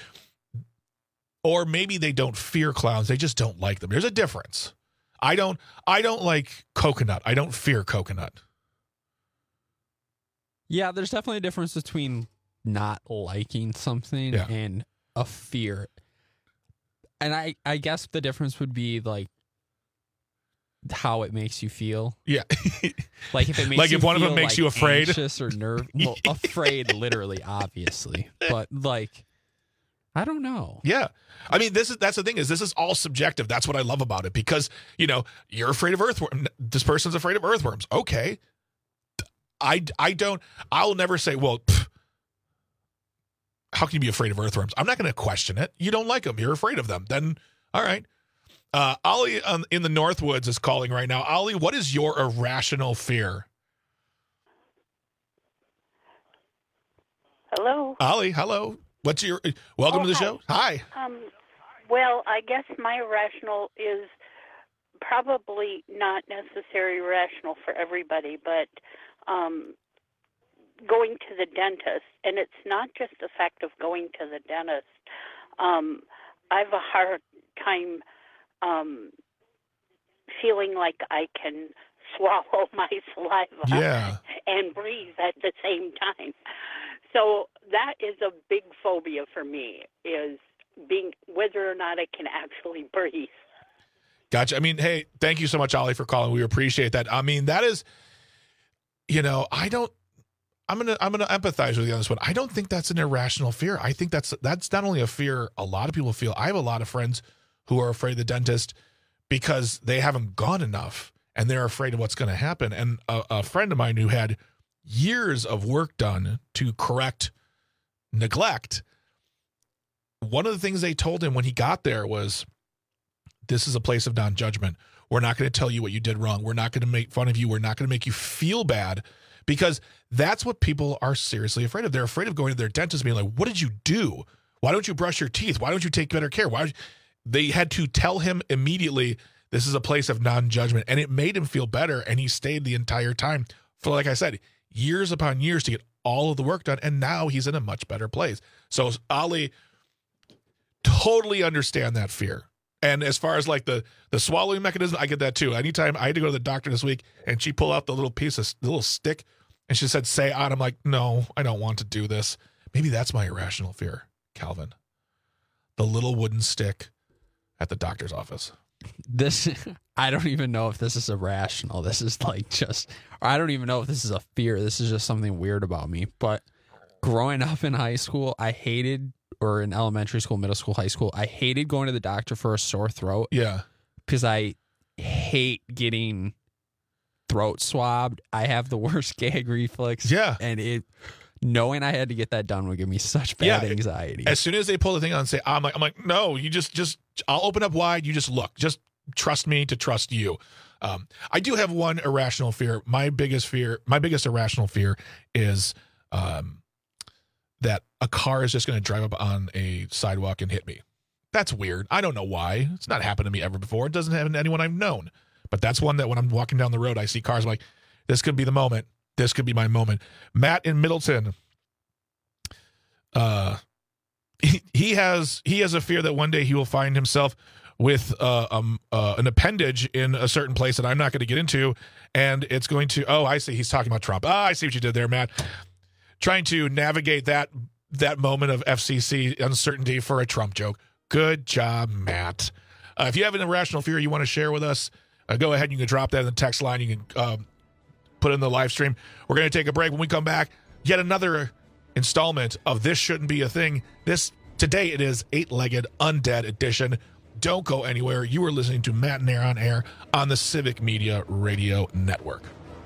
S18: Or maybe they don't fear clowns. They just don't like them. There's a difference. I don't I don't like coconut. I don't fear coconut.
S19: Yeah, there's definitely a difference between not liking something
S18: yeah.
S19: and a fear. And I, I guess the difference would be like how it makes you feel.
S18: Yeah.
S19: Like if it makes
S18: like
S19: you
S18: if one
S19: feel
S18: of them makes
S19: like
S18: you afraid.
S19: Anxious or nerve well, afraid literally, obviously. But like I don't know.
S18: Yeah. I mean, this is that's the thing is this is all subjective. That's what I love about it because, you know, you're afraid of earthworms. This person's afraid of earthworms. Okay. I, I don't, I'll never say, well, pff, how can you be afraid of earthworms? I'm not going to question it. You don't like them. You're afraid of them. Then, all right. Uh, Ollie um, in the Northwoods is calling right now. Ollie, what is your irrational fear?
S12: Hello.
S18: Ollie, hello. What's your, welcome
S12: oh,
S18: to the
S12: hi.
S18: show. Hi.
S12: Um, well, I guess my irrational is probably not necessarily rational for everybody, but um, going to the dentist, and it's not just the fact of going to the dentist. Um, I have a hard time um, feeling like I can swallow my saliva
S18: yeah.
S12: and breathe at the same time. So that is a big phobia for me, is being whether or not I can actually breathe.
S18: Gotcha. I mean, hey, thank you so much, Ollie, for calling. We appreciate that. I mean, that is, you know, I don't, I'm going to, I'm going to empathize with you on this one. I don't think that's an irrational fear. I think that's, that's not only a fear a lot of people feel. I have a lot of friends who are afraid of the dentist because they haven't gone enough and they're afraid of what's going to happen. And a, a friend of mine who had years of work done to correct neglect, one of the things they told him when he got there was, this is a place of non-judgment. We're not going to tell you what you did wrong. We're not going to make fun of you. We're not going to make you feel bad, because that's what people are seriously afraid of. They're afraid of going to their dentist being like, what did you do? Why don't you brush your teeth? Why don't you take better care? Why? They had to tell him immediately, this is a place of non-judgment. And it made him feel better. And he stayed the entire time for, like I said, years upon years to get all of the work done. And now he's in a much better place. So Ollie, totally understand that fear. And as far as like the, the swallowing mechanism, I get that too. Anytime I had to go to the doctor this week and she pulled out the little piece of the little stick And she said, say on. I'm like, no, I don't want to do this. Maybe that's my irrational fear, Calvin. The little wooden stick at the doctor's office.
S19: This, I don't even know if this is irrational. This is like just, or I don't even know if this is a fear. This is just something weird about me. But growing up in high school, I hated, or in elementary school, middle school, high school, I hated going to the doctor for a sore throat.
S18: Yeah.
S19: Because I hate getting throat swabbed. I have the worst gag reflex.
S18: Yeah.
S19: And it, knowing I had to get that done would give me such bad
S18: yeah,
S19: anxiety.
S18: As soon as they pull the thing on and say, I'm like, I'm like, no, you just, just, I'll open up wide. You just look, just trust me to trust you. Um, I do have one irrational fear. My biggest fear, my biggest irrational fear is, um, that a car is just going to drive up on a sidewalk and hit me. That's weird. I don't know why. It's not happened to me ever before. It doesn't happen to anyone I've known. But that's one that when I'm walking down the road, I see cars, I'm like, this could be the moment. This could be my moment. Matt in Middleton, uh, he, he has he has a fear that one day he will find himself with uh, um, uh, an appendage in a certain place that I'm not going to get into, and it's going to, oh, I see. He's talking about Trump. Ah, I see what you did there, Matt. Trying to navigate that that moment of F C C uncertainty for a Trump joke. Good job, Matt. Uh, if you have an irrational fear you want to share with us, uh, go ahead. You can drop that in the text line. You can um, put it in the live stream. We're going to take a break. When we come back, yet another installment of This Shouldn't Be a Thing. This today it is Eight-Legged Undead Edition. Don't go anywhere. You are listening to Matt and Air on Air on the Civic Media Radio Network.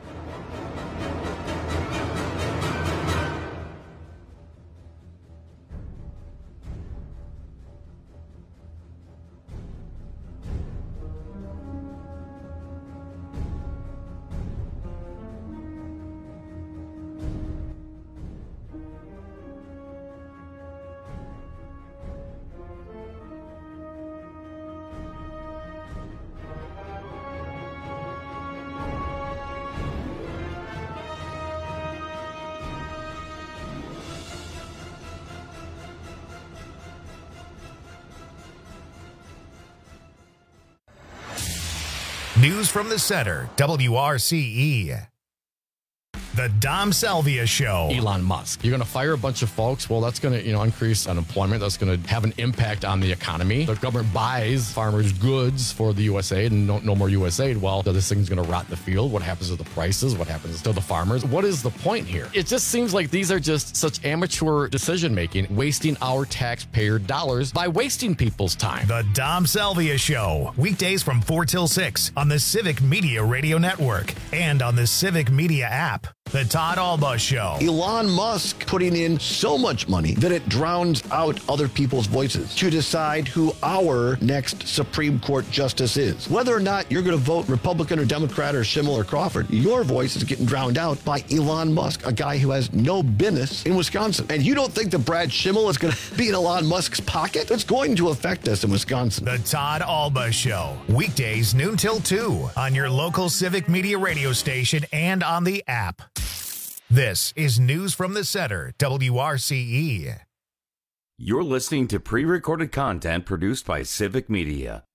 S3: News from the center, W R C E. The Dom Salvia Show.
S1: Elon Musk. You're going to fire a bunch of folks. Well, that's going to, you know, increase unemployment. That's going to have an impact on the economy. The government buys farmers' goods for the U S A I D and no, no more U S A I D. Well, this thing's going to rot in the field. What happens to the prices? What happens to the farmers? What is the point here? It just seems like these are just such amateur decision-making, wasting our taxpayer dollars by wasting people's time.
S3: The Dom Salvia Show. Weekdays from four till six on the Civic Media Radio Network and on the Civic Media app. The Todd Alba Show.
S16: Elon Musk putting in so much money that it drowns out other people's voices to decide who our next Supreme Court justice is. Whether or not you're going to vote Republican or Democrat or Schimmel or Crawford, your voice is getting drowned out by Elon Musk, a guy who has no business in Wisconsin. And you don't think that Brad Schimmel is going to be in Elon Musk's pocket? It's going to affect us in Wisconsin.
S3: The Todd Alba Show. Weekdays noon till two on your local Civic Media radio station and on the app. This is News from the Center, W R C E.
S17: You're listening to pre-recorded content produced by Civic Media.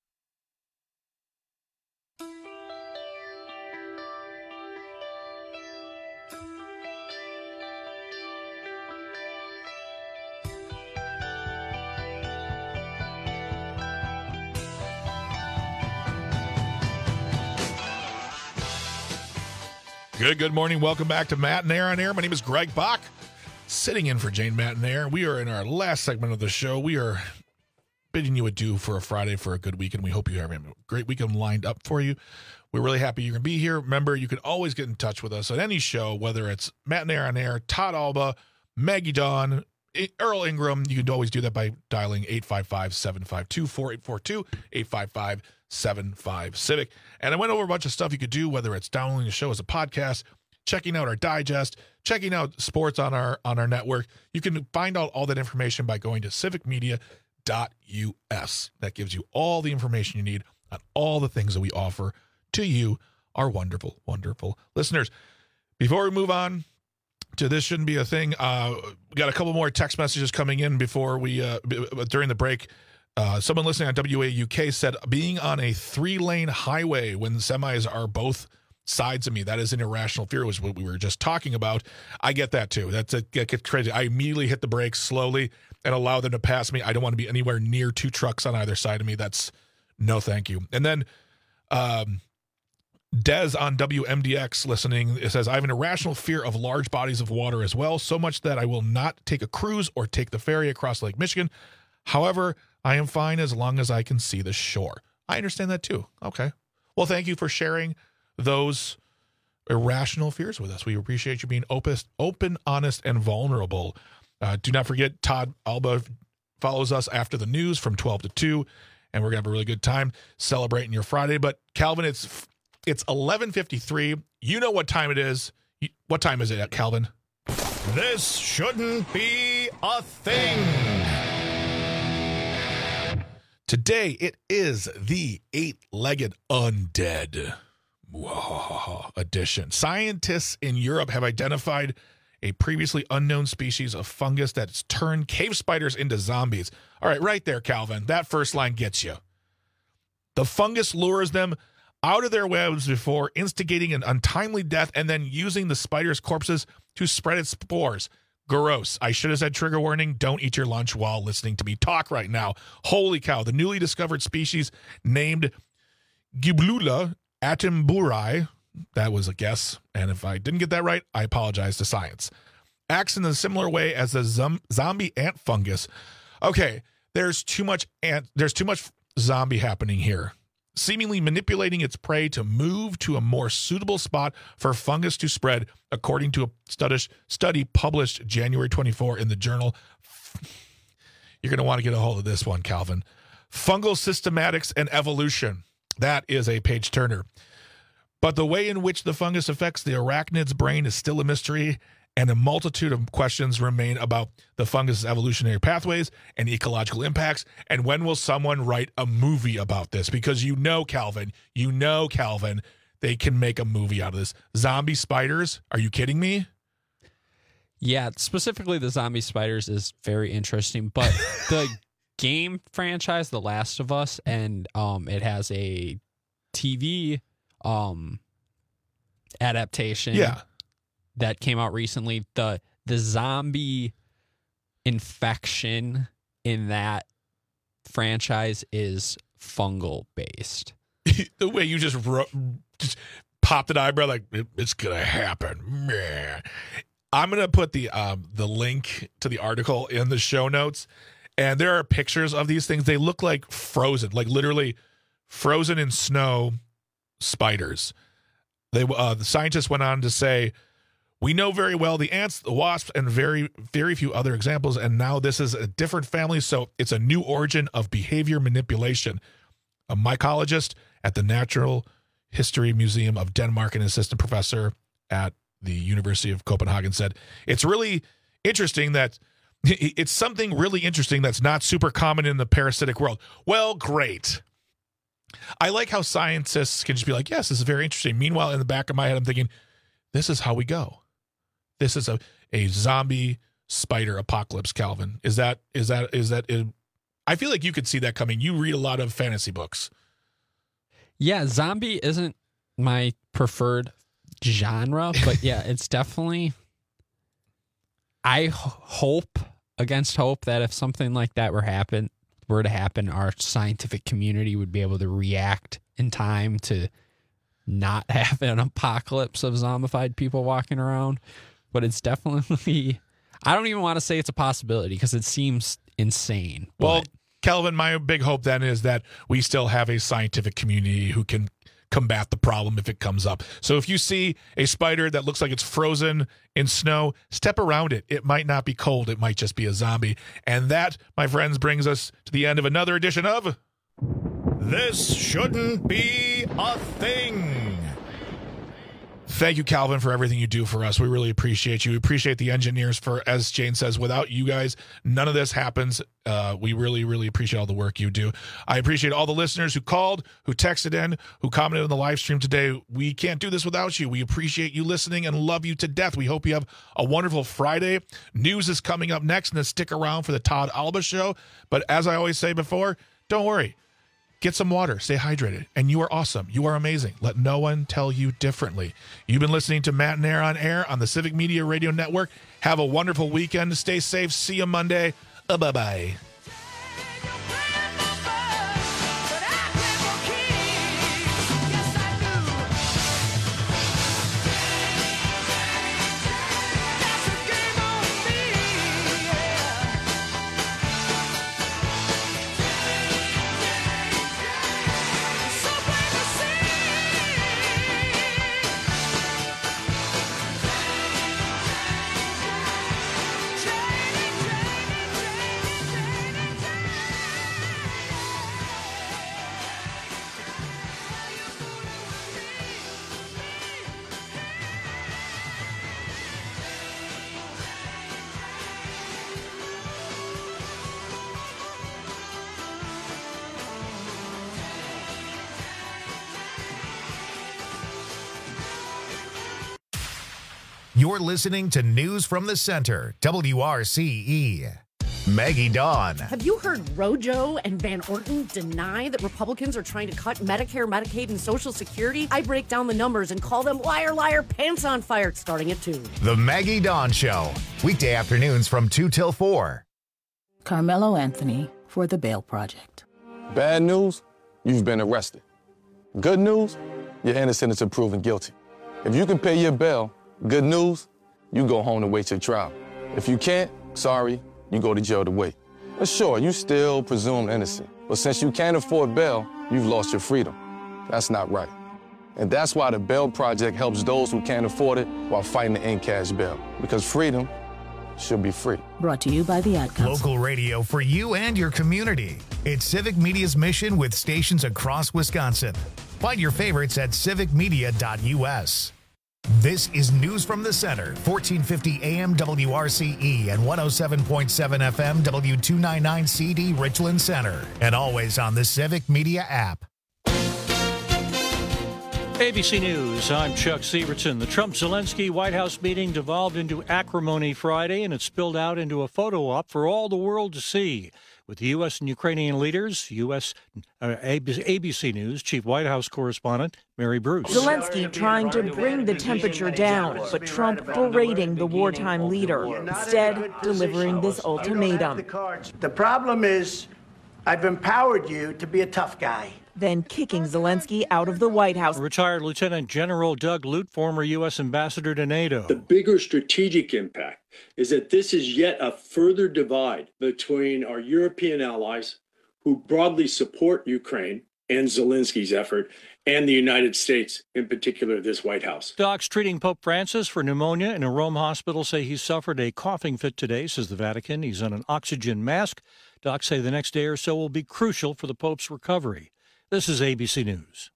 S18: Good, good morning. Welcome back to Matt and Air on Air. My name is Greg Bach, sitting in for Jane Matt and Air. We are in our last segment of the show. We are bidding you adieu for a Friday for a good weekend. We hope you have a great weekend lined up for you. We're really happy you're going to be here. Remember, you can always get in touch with us at any show, whether it's Matt and Air on Air, Todd Alba, Maggie Dawn, Earl Ingram. You can always do that by dialing eight five five, seven five two, four eight four two, eight five five, seven five Civic. And I went over a bunch of stuff you could do, whether it's downloading the show as a podcast, checking out our digest, checking out sports on our on our network. You can find out all that information by going to civic media dot U S. That gives you all the information you need on all the things that we offer to you, our wonderful, wonderful listeners. Before we move on to This Shouldn't Be a Thing, uh, we got a couple more text messages coming in before we uh, b- during the break. Uh, someone listening on W A U K said being on a three-lane highway when semis are both sides of me. That is an irrational fear, was what we were just talking about. I get that too. That's a, that gets crazy. I immediately hit the brakes slowly and allow them to pass me. I don't want to be anywhere near two trucks on either side of me. That's no thank you. And then um, Des on W M D X listening, it says, I have an irrational fear of large bodies of water as well, so much that I will not take a cruise or take the ferry across Lake Michigan. However, I am fine as long as I can see the shore. I understand that too. Okay. Well, thank you for sharing those irrational fears with us. We appreciate you being open, open, honest, and vulnerable. Uh, do not forget, Todd Alba follows us after the news from twelve to two, and we're going to have a really good time celebrating your Friday. But, Calvin, it's it's eleven fifty-three. You know what time it is. What time is it, Calvin?
S3: This shouldn't be a thing.
S18: Today, it is the eight-legged undead edition. Scientists in Europe have identified a previously unknown species of fungus that's turned cave spiders into zombies. All right, right there, Calvin. That first line gets you. The fungus lures them out of their webs before instigating an untimely death and then using the spider's corpses to spread its spores. Gross. I should have said trigger warning. Don't eat your lunch while listening to me talk right now. Holy cow. The newly discovered species named Giblula attenboroughi, that was a guess, and if I didn't get that right, I apologize to science, acts in a similar way as the zom- zombie ant fungus. Okay, there's too much ant, there's too much zombie happening here. Seemingly manipulating its prey to move to a more suitable spot for fungus to spread, according to a study, study published January twenty-fourth in the journal. You're going to want to get a hold of this one, Calvin. Fungal Systematics and Evolution. That is a page turner. But the way in which the fungus affects the arachnid's brain is still a mystery, and a multitude of questions remain about the fungus's evolutionary pathways and ecological impacts. And when will someone write a movie about this? Because you know, Calvin, you know, Calvin, they can make a movie out of this. Zombie spiders? Are you kidding me?
S19: Yeah, specifically the zombie spiders is very interesting, but the game franchise, The Last of Us, and um, it has a T V um, adaptation.
S18: Yeah.
S19: That came out recently. The the zombie infection in that franchise is fungal based.
S18: The way you just, ro- just popped an eyebrow like it, it's gonna happen. Meh. I'm gonna put the um, the link to the article in the show notes, and there are pictures of these things. They look like frozen, like literally frozen in snow spiders. They uh, the scientists went on to say, we know very well the ants, the wasps, and very, very few other examples, and now this is a different family, so it's a new origin of behavior manipulation. A mycologist at the Natural History Museum of Denmark and assistant professor at the University of Copenhagen said, it's really interesting that it's something really interesting that's not super common in the parasitic world. Well, great. I like how scientists can just be like, yes, this is very interesting. Meanwhile, in the back of my head, I'm thinking, this is how we go. This is a, a zombie spider apocalypse, Calvin. Is that, is that, is that, is, I feel like you could see that coming. You read a lot of fantasy books.
S19: Yeah, zombie isn't my preferred genre, but yeah, it's definitely, I h- hope against hope that if something like that were happen, were to happen, our scientific community would be able to react in time to not have an apocalypse of zombified people walking around. But it's definitely, I don't even want to say it's a possibility because it seems insane.
S18: Well, Calvin, my big hope then is that we still have a scientific community who can combat the problem if it comes up. So if you see a spider that looks like it's frozen in snow, step around it. It might not be cold. It might just be a zombie. And that, my friends, brings us to the end of another edition of
S3: This Shouldn't Be a Thing.
S18: Thank you, Calvin, for everything you do for us. We really appreciate you. We appreciate the engineers for, as Jane says, without you guys, none of this happens. Uh, we really, really appreciate all the work you do. I appreciate all the listeners who called, who texted in, who commented on the live stream today. We can't do this without you. We appreciate you listening and love you to death. We hope you have a wonderful Friday. News is coming up next, and then stick around for the Todd Alba Show. But as I always say before, don't worry. Get some water. Stay hydrated. And you are awesome. You are amazing. Let no one tell you differently. You've been listening to Matt and Air on Air on the Civic Media Radio Network. Have a wonderful weekend. Stay safe. See you Monday. Uh, bye-bye.
S3: You're listening to News from the Center, W R C E. Maggie Dawn.
S13: Have you heard Rojo and Van Orton deny that Republicans are trying to cut Medicare, Medicaid, and Social Security? I break down the numbers and call them liar, liar, pants on fire, starting at two.
S3: The Maggie Dawn Show, weekday afternoons from two till four.
S14: Carmelo Anthony for the Bail Project.
S20: Bad news, you've been arrested. Good news, you're innocent until proven guilty. If you can pay your bail, good news, you go home to wait your trial. If you can't, sorry, you go to jail to wait. But sure, you still presumed innocent. But since you can't afford bail, you've lost your freedom. That's not right. And that's why the Bail Project helps those who can't afford it while fighting to end cash bail. Because freedom should be free.
S14: Brought to you by the Ad Council.
S3: Local radio for you and your community. It's Civic Media's mission with stations across Wisconsin. Find your favorites at civic media dot U S. This is News from the Center, fourteen fifty A M W R C E and one oh seven point seven F M W two ninety-nine C D Richland Center, and always on the Civic Media app.
S2: A B C News, I'm Chuck Sievertson. The Trump-Zelensky White House meeting devolved into acrimony Friday, and it spilled out into a photo op for all the world to see. With the U S and Ukrainian leaders, U S uh, A B C News Chief White House correspondent Mary Bruce.
S4: Zelensky trying to bring the temperature down, but Trump berating the wartime leader, instead delivering this ultimatum.
S21: The problem is, I've empowered you to be a tough guy.
S4: Then kicking Zelensky out of the White House.
S2: Retired Lieutenant General Doug Lute, former U S ambassador to NATO.
S22: The bigger strategic impact is that this is yet a further divide between our European allies, who broadly support Ukraine and Zelensky's effort, and the United States, in particular this White House.
S2: Docs treating Pope Francis for pneumonia in a Rome hospital say he suffered a coughing fit today, says the Vatican. He's on an oxygen mask. Docs say the next day or so will be crucial for the Pope's recovery. This is A B C News.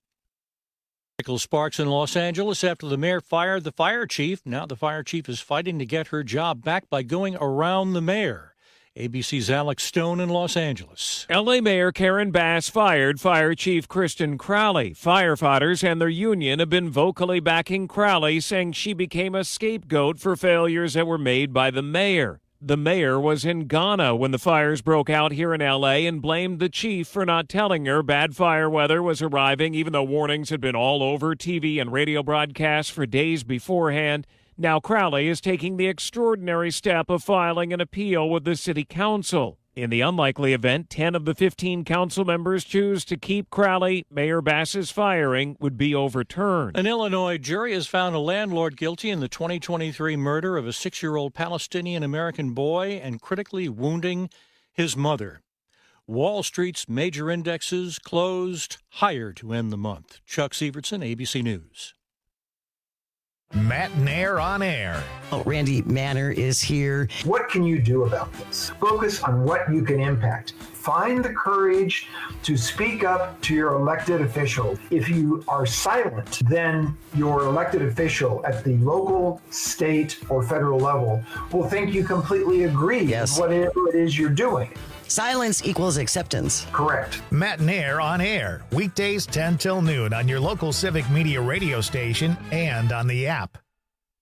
S2: Michael Sparks in Los Angeles after the mayor fired the fire chief. Now the fire chief is fighting to get her job back by going around the mayor. A B C's Alex Stone in Los Angeles.
S23: L A Mayor Karen Bass fired Fire Chief Kristen Crowley. Firefighters and their union have been vocally backing Crowley, saying she became a scapegoat for failures that were made by the mayor. The mayor was in Ghana when the fires broke out here in L A and blamed the chief for not telling her bad fire weather was arriving, even though warnings had been all over T V and radio broadcasts for days beforehand. Now Crowley is taking the extraordinary step of filing an appeal with the city council. In the unlikely event ten of the fifteen council members choose to keep Crowley, Mayor Bass's firing would be overturned.
S2: An Illinois jury has found a landlord guilty in the twenty twenty-three murder of a six-year-old Palestinian-American boy and critically wounding his mother. Wall Street's major indexes closed higher to end the month. Chuck Sievertson, A B C News.
S3: Matt and Air on Air.
S24: Oh, Randy Manner is here.
S28: What can you do about this? Focus on what you can impact. Find the courage to speak up to your elected official. If you are silent, then your elected official at the local, state, or federal level will think you completely agree
S24: yes.
S28: with whatever it is you're doing.
S24: Silence equals acceptance.
S28: Correct.
S3: Matt and Air on Air. Weekdays ten till noon on your local Civic Media radio station and on the app.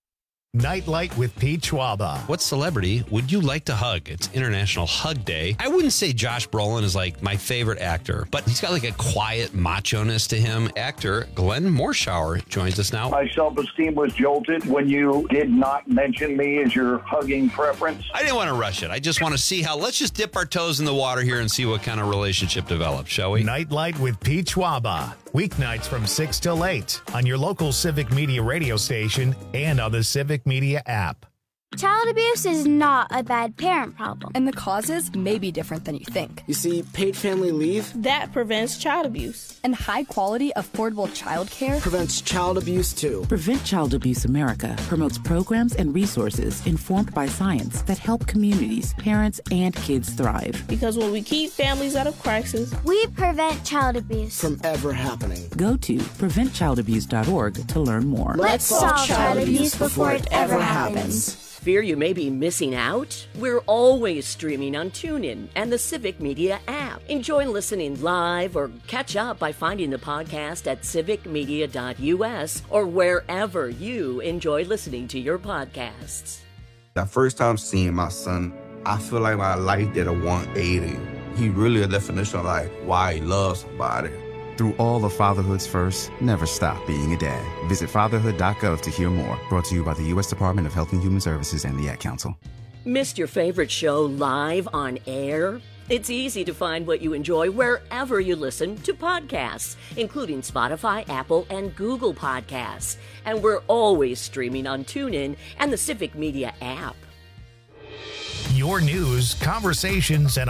S3: Nightlight with Pete Schwaba.
S6: What celebrity would you like to hug? It's International Hug Day. I wouldn't say Josh Brolin is like my favorite actor, but he's got like a quiet macho-ness to him. Actor Glenn Morshower joins us now.
S7: My self-esteem was jolted when you did not mention me as your hugging preference.
S6: I didn't want to rush it. I just want to see how, let's just dip our toes in the water here and see what kind of relationship develops, shall we?
S3: Nightlight with Pete Schwaba. Weeknights from six till eight on your local Civic Media radio station and on the Civic Media app.
S8: Child abuse is not a bad parent problem.
S9: And the causes may be different than you think.
S15: You see, paid family leave
S8: that prevents child abuse.
S9: And high quality, affordable child care
S15: prevents child abuse too.
S25: Prevent Child Abuse America promotes programs and resources informed by science that help communities, parents, and kids thrive.
S8: Because when we keep families out of crisis, we prevent child abuse
S15: from ever happening.
S25: Go to prevent child abuse dot org to learn more.
S8: Let's solve child abuse before it ever happens.
S10: Fear you may be missing out? We're always streaming on TuneIn and the Civic Media app. Enjoy listening live or catch up by finding the podcast at civic media dot u s or wherever you enjoy listening to your podcasts.
S26: The first time seeing my son, I feel like my life did a one eighty. He really a definition of like why he loves somebody.
S27: Through all of fatherhood's first, never stop being a dad. Visit fatherhood dot gov to hear more. Brought to you by the U S Department of Health and Human Services and the Ad Council.
S10: Missed your favorite show live on air? It's easy to find what you enjoy wherever you listen to podcasts, including Spotify, Apple, and Google Podcasts. And we're always streaming on TuneIn and the Civic Media app.
S3: Your news, conversations, and